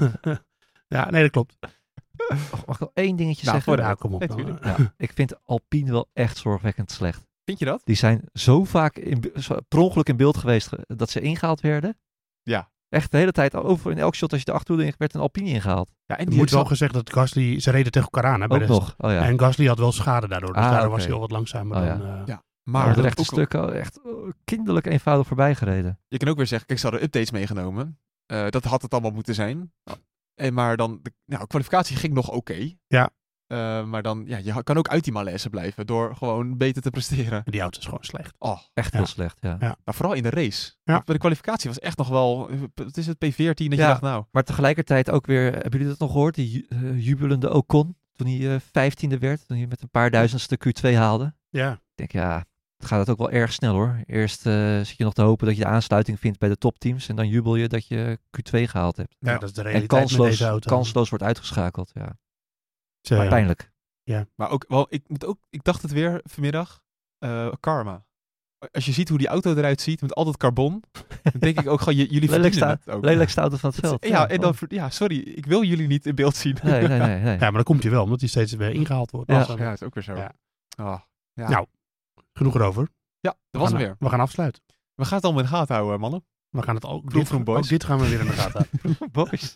ja, nee, dat klopt. Mag, mag ik nog één dingetje Nou, zeggen? voor de nou, kom op. Nee, dan. tuurlijk. Ja, ik vind Alpine wel echt zorgwekkend slecht. Vind je dat? Die zijn zo vaak in, be- zo, per ongeluk in beeld geweest ge- dat ze ingehaald werden. Ja. Echt de hele tijd, over in elk shot als je de achterhoede in werd een Alpine ingehaald. Ja, en Het die moet wel zat- gezegd dat Gasly, ze reden tegen elkaar aan. Hè, bij Ook de- nog. Oh ja. En Gasly had wel schade daardoor. Dus Ah, daardoor oké. was hij al wat langzamer Oh, dan... ja. eh, Ja, Maar maar de dat rechte ook- stukken echt oh, kinderlijk eenvoudig voorbij gereden. je kan ook weer zeggen, kijk, ze hadden updates meegenomen. Uh, dat had het allemaal moeten zijn. En maar dan, de nou, kwalificatie ging nog oké. Okay. Ja. Uh, maar dan, ja, je kan ook uit die malaise blijven door gewoon beter te presteren. Die auto is gewoon slecht. Oh, Echt Ja. heel slecht, ja. Ja. nou, vooral in de race. Ja. Bij de kwalificatie was echt nog wel, het is het P veertien dat Ja. je dacht, nou... Maar tegelijkertijd ook weer, hebben jullie dat nog gehoord? Die ju- uh, jubelende Ocon, toen hij uh, vijftiende werd, toen hij met een paar duizendste Q twee haalde. Ja. Ik denk, ja, het gaat het ook wel erg snel hoor. Eerst uh, zit je nog te hopen dat je de aansluiting vindt bij de topteams en dan jubel je dat je Q twee gehaald hebt. Ja, dat is de En realiteit met kansloos, deze auto. kansloos wordt uitgeschakeld, ja. Ze- Maar pijnlijk. Maar ook, wel, ik, moet ook, ik dacht het weer vanmiddag, uh, karma. Als je ziet hoe die auto eruit ziet, met al dat carbon, dan denk ik ook gewoon, j- jullie verdienen Lelijkste, het ook. lelijkste auto van het Het is- veld. ja, en dan, oh. ver- ja, sorry, ik wil jullie niet in beeld zien. Nee, nee, nee. nee. Ja, maar dan komt hij wel, omdat hij steeds weer ingehaald wordt. Ja. Dus, Ja, uh, dat is ook weer zo. Ja. Oh, ja. Nou, genoeg erover. ja, dat We was gaan, hem weer. We gaan afsluiten. We gaan het allemaal in de gaten houden, mannen. We gaan het ook, Vroom, dit, vroom, boys. ook dit gaan we weer in de gaten houden. Boys.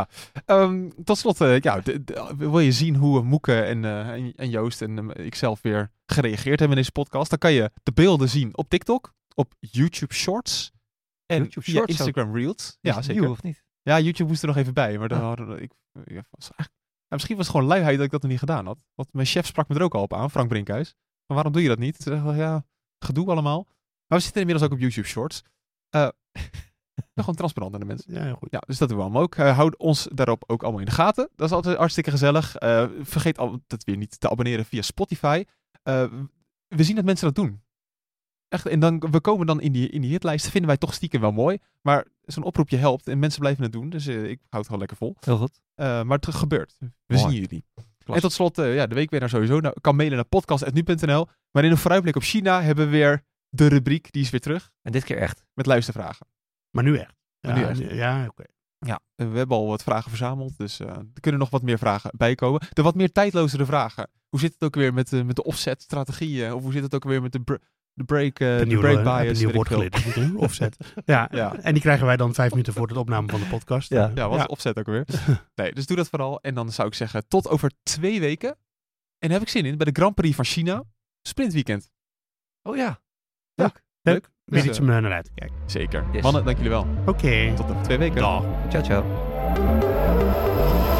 Um, tot slot, uh, ja, de, de, wil je zien hoe Moeke en, uh, en, en Joost en uh, ikzelf weer gereageerd hebben in deze podcast? Dan kan je de beelden zien op TikTok, op YouTube Shorts en YouTube via Shorts Instagram Reels. Is Ja, het zeker. nieuw, of niet? Ja, YouTube moest er nog even bij, maar dan Ah. hadden we- ik, ja, was eigenlijk- ja, misschien was het gewoon luiheid dat ik dat nog niet gedaan had. Want mijn chef sprak me er ook al op aan, Frank Brinkhuis. Maar waarom doe je dat niet? Toen dacht ik, ja, gedoe allemaal. Maar we zitten inmiddels ook op YouTube Shorts. Uh, gewoon transparant aan de mensen. Ja, heel goed. Ja, dus dat doen we allemaal ook. Uh, houd ons daarop ook allemaal in de gaten. Dat is altijd hartstikke gezellig. Uh, vergeet altijd weer niet te abonneren via Spotify. Uh, we zien dat mensen dat doen. Echt, en dan, we komen dan in die, in die hitlijsten. Vinden wij toch stiekem wel mooi. Maar zo'n oproepje helpt en mensen blijven het doen. Dus uh, ik hou het gewoon lekker vol. Heel goed. Uh, maar het gebeurt. We Mooi. zien jullie. En tot slot, uh, ja, de weekwinnaar sowieso. Nou, kan mailen naar podcast punt nu punt n l. Maar in een vooruitblik op China hebben we weer de rubriek. Die is weer terug. En dit keer echt. Met luistervragen. Maar nu echt. Ja, Maar nu echt. Ja, oké. Ja, en we hebben al wat vragen verzameld, dus uh, er kunnen nog wat meer vragen bijkomen. De wat meer tijdlozere vragen. Hoe zit het ook weer met, uh, met de offset-strategieën? Of hoe zit het ook weer met de, br de break, uh, Een de nieuw, break uh, bias? een nieuw weet woord ik veel. geleerd. Dat moet een offset. Ja, Ja. en die krijgen wij dan vijf minuten voor de opname van de podcast. Ja. Ja, wat Ja. is offset ook weer? Nee, dus doe dat vooral. En dan zou ik zeggen, tot over twee weken. En daar heb ik zin in, bij de Grand Prix van China. Sprintweekend. Oh ja. Leuk. Dus, Weer uh, iets om uh, naar uit te kijken. Zeker. Yes. Mannen, dank jullie wel. Oké. Tot over twee weken. Dag. Ciao, ciao.